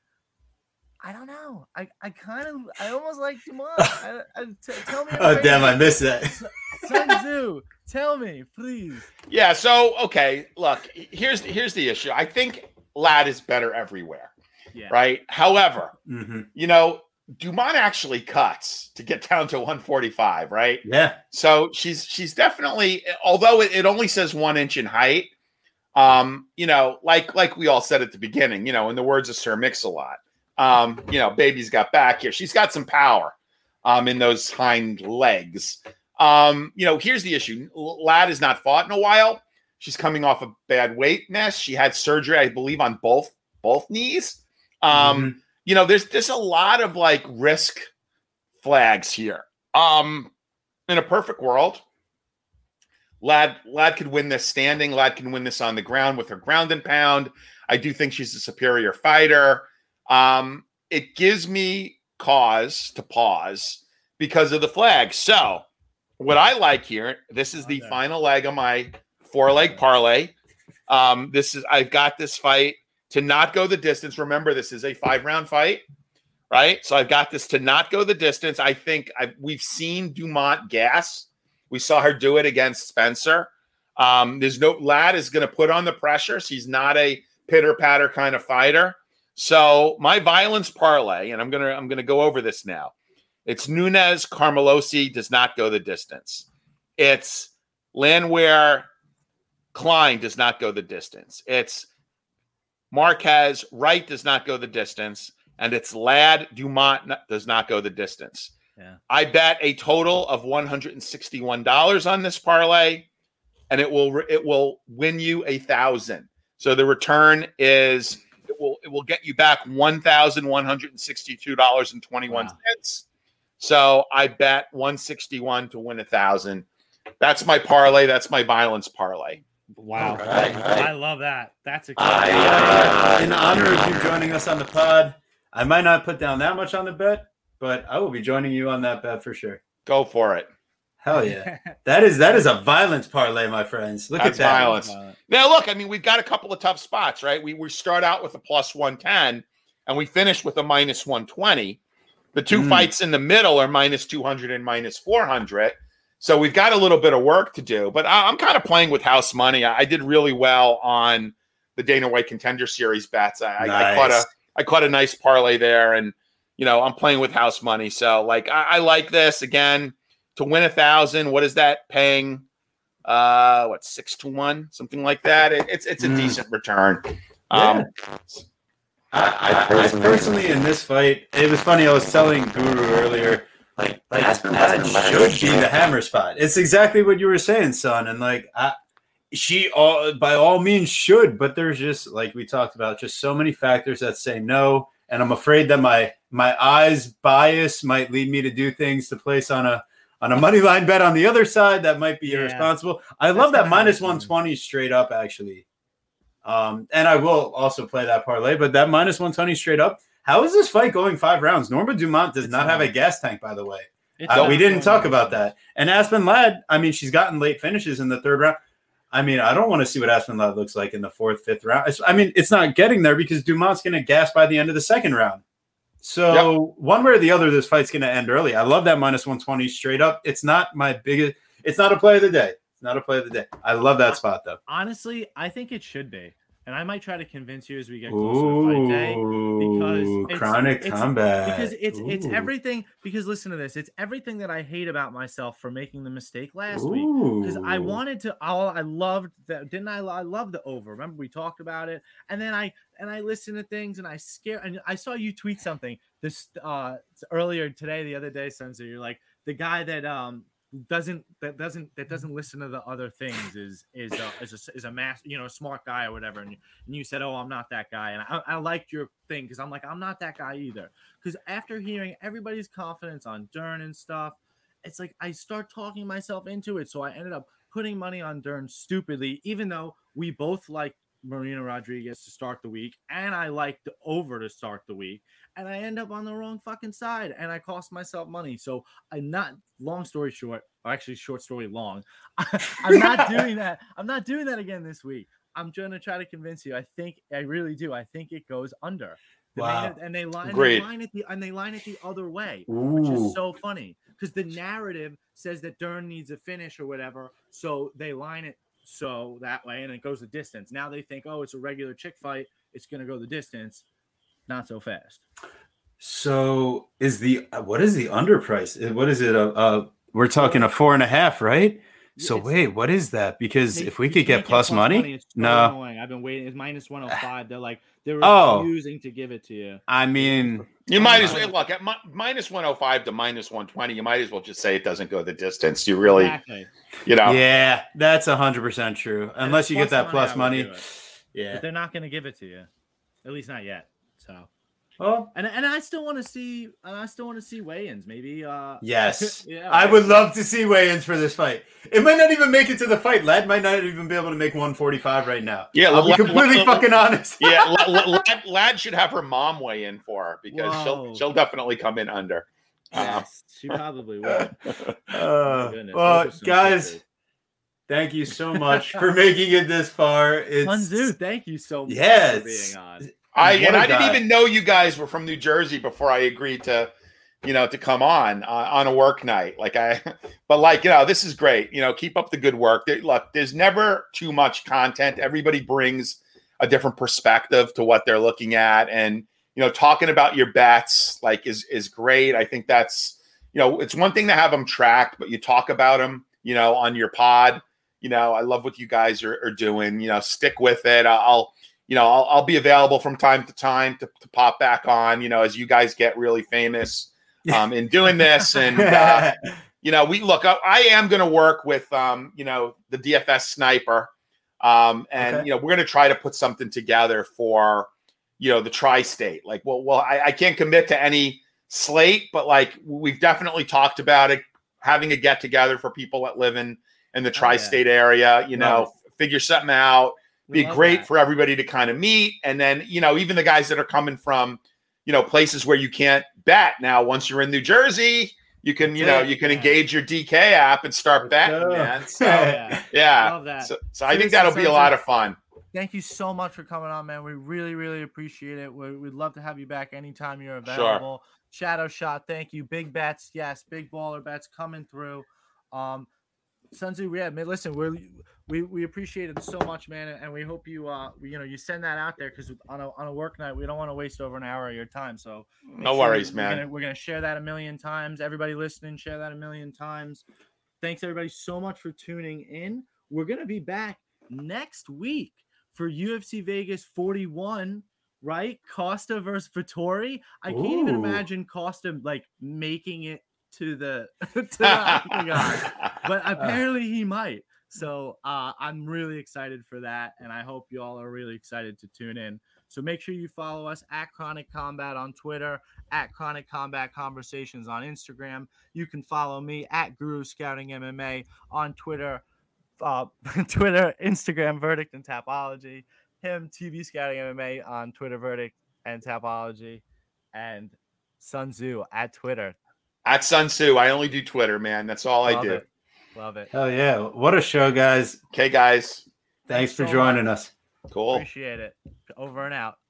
I don't know. I, I kind of, I almost like Dumont. I, I, t- tell me.
Oh, damn, I missed that.
Sun Tzu, tell me, please.
Yeah, so, okay, look, here's, here's the issue. I think Lad is better everywhere, yeah. right? However, mm-hmm. you know, Dumont actually cuts to get down to one forty-five, right?
Yeah.
So she's she's definitely, although it, it only says one inch in height, um, you know, like like we all said at the beginning, you know, in the words of Sir Mix-a-Lot, um, you know, baby's got back here. She's got some power um, in those hind legs. Um, you know, here's the issue. Lad has not fought in a while. She's coming off a bad weight mess. She had surgery, I believe, on both both knees. Um, mm-hmm. You know, there's there's a lot of like risk flags here. Um, in a perfect world, Lad Lad could win this standing. Lad can win this on the ground with her ground and pound. I do think she's a superior fighter. Um, it gives me cause to pause because of the flag. So, what I like here, this is the okay. final leg of my four leg parlay. Um, this is I've got this fight to not go the distance. Remember, this is a five-round fight, right? So I've got this to not go the distance. I think I've, we've seen Dumont gas. We saw her do it against Spencer. Um, there's no Lad is going to put on the pressure. She's not a pitter-patter kind of fighter. So my violence parlay, and I'm gonna I'm gonna go over this now. It's Nunes Carmelosi does not go the distance. It's Landwehr Klein does not go the distance. It's Marquez Wright does not go the distance, and it's Lad Dumont does not go the distance.
Yeah.
I bet a total of one hundred sixty-one dollars on this parlay, and it will it will win you a thousand. So the return is it will it will get you back one thousand one hundred sixty-two dollars and twenty-one cents. Wow. So I bet one sixty-one to win a thousand. That's my parlay. That's my violence parlay.
Wow.
Right, right.
I love that. That's
exciting. I, uh, in honor of you joining us on the pod, I might not put down that much on the bet, but I will be joining you on that bet for sure.
Go for it.
Hell yeah. that is that is a violence parlay, my friends. Look
That's
at that.
Violence. Now, look, I mean, we've got a couple of tough spots, right? We, we start out with a plus one ten, and we finish with a minus one twenty. The two mm. fights in the middle are minus two hundred and minus four hundred. So we've got a little bit of work to do, but I'm kind of playing with house money. I did really well on the Dana White Contender Series bets. I, nice. I caught a I caught a nice parlay there, and you know I'm playing with house money. So like I, I like this again to win a thousand. What is that paying? Uh, what six to one, something like that. It, it's it's a mm. decent return. Um,
yeah. I, I, personally, I personally in this fight, it was funny. I was telling Guru earlier. Like, like Aspen Ladd should be the hammer spot. It's exactly what you were saying, son. And like, I, she all by all means should, but there's just like we talked about, just so many factors that say no. And I'm afraid that my my eyes bias might lead me to do things to place on a on a money line bet on the other side that might be yeah. irresponsible. I That's love that minus one twenty straight up, actually. Um, and I will also play that parlay, but that minus one twenty straight up. How is this fight going five rounds? Norma Dumont does it's not, not have a gas tank, by the way. Uh, we didn't talk about that. And Aspen Ladd, I mean, she's gotten late finishes in the third round. I mean, I don't want to see what Aspen Ladd looks like in the fourth, fifth round. I mean, it's not getting there because Dumont's going to gas by the end of the second round. So yep. one way or the other, this fight's going to end early. I love that minus one twenty straight up. It's not my biggest – it's not a play of the day. It's not a play of the day. I love that spot, though.
Honestly, I think it should be. and I might try to convince you as we get closer to fight day, because
Ooh,
it's,
chronic
it's,
combat.
because it's it's
Ooh.
everything. Because listen to this, it's everything that I hate about myself for making the mistake last week. Because I
Ooh.
wanted to, all I loved that, didn't I? I loved the over. Remember we talked about it, and then I and I listened to things, and I scare, and I saw you tweet something this uh earlier today, the other day, Sunzu. You're like, the guy that um. doesn't that doesn't that doesn't listen to the other things is is a, is a, is a mass you know a smart guy or whatever, and you, and you said, oh, I'm not that guy, and I, I liked your thing because I'm like, I'm not that guy either, because after hearing everybody's confidence on Dern and stuff, it's like I start talking myself into it, so I ended up putting money on Dern stupidly, even though we both like Marina Rodriguez to start the week, and I like the over to start the week, and I end up on the wrong fucking side, and I cost myself money. So I'm not, long story short, or actually short story long, I'm not doing that. I'm not doing that again this week. I'm going to try to convince you. I think, I really do. I think it goes under. The
Wow.
main, and they line, and
Great.
they line it the and they line it the other way,
Ooh.
which is so funny because the narrative says that Dern needs a finish or whatever, so they line it so that way, and it goes the distance. Now they think, oh, it's a regular chick fight, it's going to go the distance, not so fast.
So is the what is the underprice? What is it? A, a we're talking a four and a half, right? So
It's-
wait, what is that? Because
They-
if we
you
could get
can't
plus money,
it's so
no.
annoying. I've been waiting. It's minus one oh five. They're like they're
Oh.
refusing to give it to you.
I mean,
You might as
Oh.
well look at mi- minus one oh five to minus one twenty. You might as well just say it doesn't go the distance. You really,
Exactly.
you know,
yeah, that's a hundred percent true.
And
Unless you get
plus
that
money,
plus
I would
money,
do it.
yeah.
But they're not going to give it to you, at least not yet. So,
Oh,
and and I still want to see, and I still want to see weigh-ins. Maybe. Uh,
yes.
yeah.
I would love to see weigh-ins for this fight. It might not even make it to the fight. Lad might not even be able to make one forty-five right now.
Yeah,
I'll be
Lad-
completely
Lad-
fucking honest.
yeah. Lad, Lad, Lad should have her mom weigh in for her because
Whoa.
she'll she'll definitely come in under. Uh,
Yes, she probably will.
Uh,
goodness,
well,
those are some
guys,
pictures.
thank you so much for making it this far. It's
Sunzu, thank you so much
Yes.
for being on.
I
What
and
a
I didn't
guy.
even know you guys were from New Jersey before I agreed to, you know, to come on uh, on a work night. Like I, but like you know, this is great. You know, keep up the good work. There, look, there's never too much content. Everybody brings a different perspective to what they're looking at, and you know, talking about your bets like is is great. I think that's you know, it's one thing to have them tracked, but you talk about them, you know, on your pod. You know, I love what you guys are, are doing. You know, stick with it. I'll. You know, I'll, I'll be available from time to time to, to pop back on, you know, as you guys get really famous um, in doing this. And, uh, you know, we look, I, I am going to work with, um, you know, the D F S sniper. Um, and,
Okay.
you know, we're going to try to put something together for, you know, the tri-state. Like, well, well, I, I can't commit to any slate, but like we've definitely talked about it, having a get together for people that live in, in the tri-state area, you know, figure something out.
We
Be
love
great
that.
for everybody to kind of meet. And then, you know, even the guys that are coming from, you know, places where you can't bet. Now, once you're in New Jersey, you can, you know,
That's it,
you can
yeah.
engage your D K app and start
Let's
betting,
go.
man. So,
Yeah.
yeah.
Love that.
So, so I
So
think
this
that'll
is
be a
something-
lot of fun.
Thank you so much for coming on, man. We really, really appreciate it. We, we'd love to have you back anytime you're available. Shadow Shot, thank you. Big bets, yes. Big baller bets coming through. Um, Sunzu, yeah, man, listen, we're we we appreciate it so much, man, and we hope you uh you know you send that out there because on a on a work night we don't want to waste over an hour of your time. So make
No
sure
worries,
we're
man.
Gonna, we're gonna share that a million times. Everybody listening, share that a million times. Thanks everybody so much for tuning in. We're gonna be back next week for U F C Vegas forty-one. Right, Costa versus Vittori. I can't even
Ooh.
imagine Costa like making it to the to the octagon, but apparently he might. So uh, I'm really excited for that, and I hope you all are really excited to tune in. So make sure you follow us at Chronic Combat on Twitter, at Chronic Combat Conversations on Instagram. You can follow me at Guru Scouting M M A on Twitter, uh, Twitter, Instagram, Verdict and Tapology. Him, T V Scouting M M A on Twitter, Verdict and Tapology, and Sun Tzu at Twitter.
At Sun Tzu, I only do Twitter, man. That's all I
Love
do.
it. Love it.
Hell yeah. What a show, guys.
Okay, guys.
Thanks for
so
joining
much.
us.
Cool.
Appreciate it. Over and out.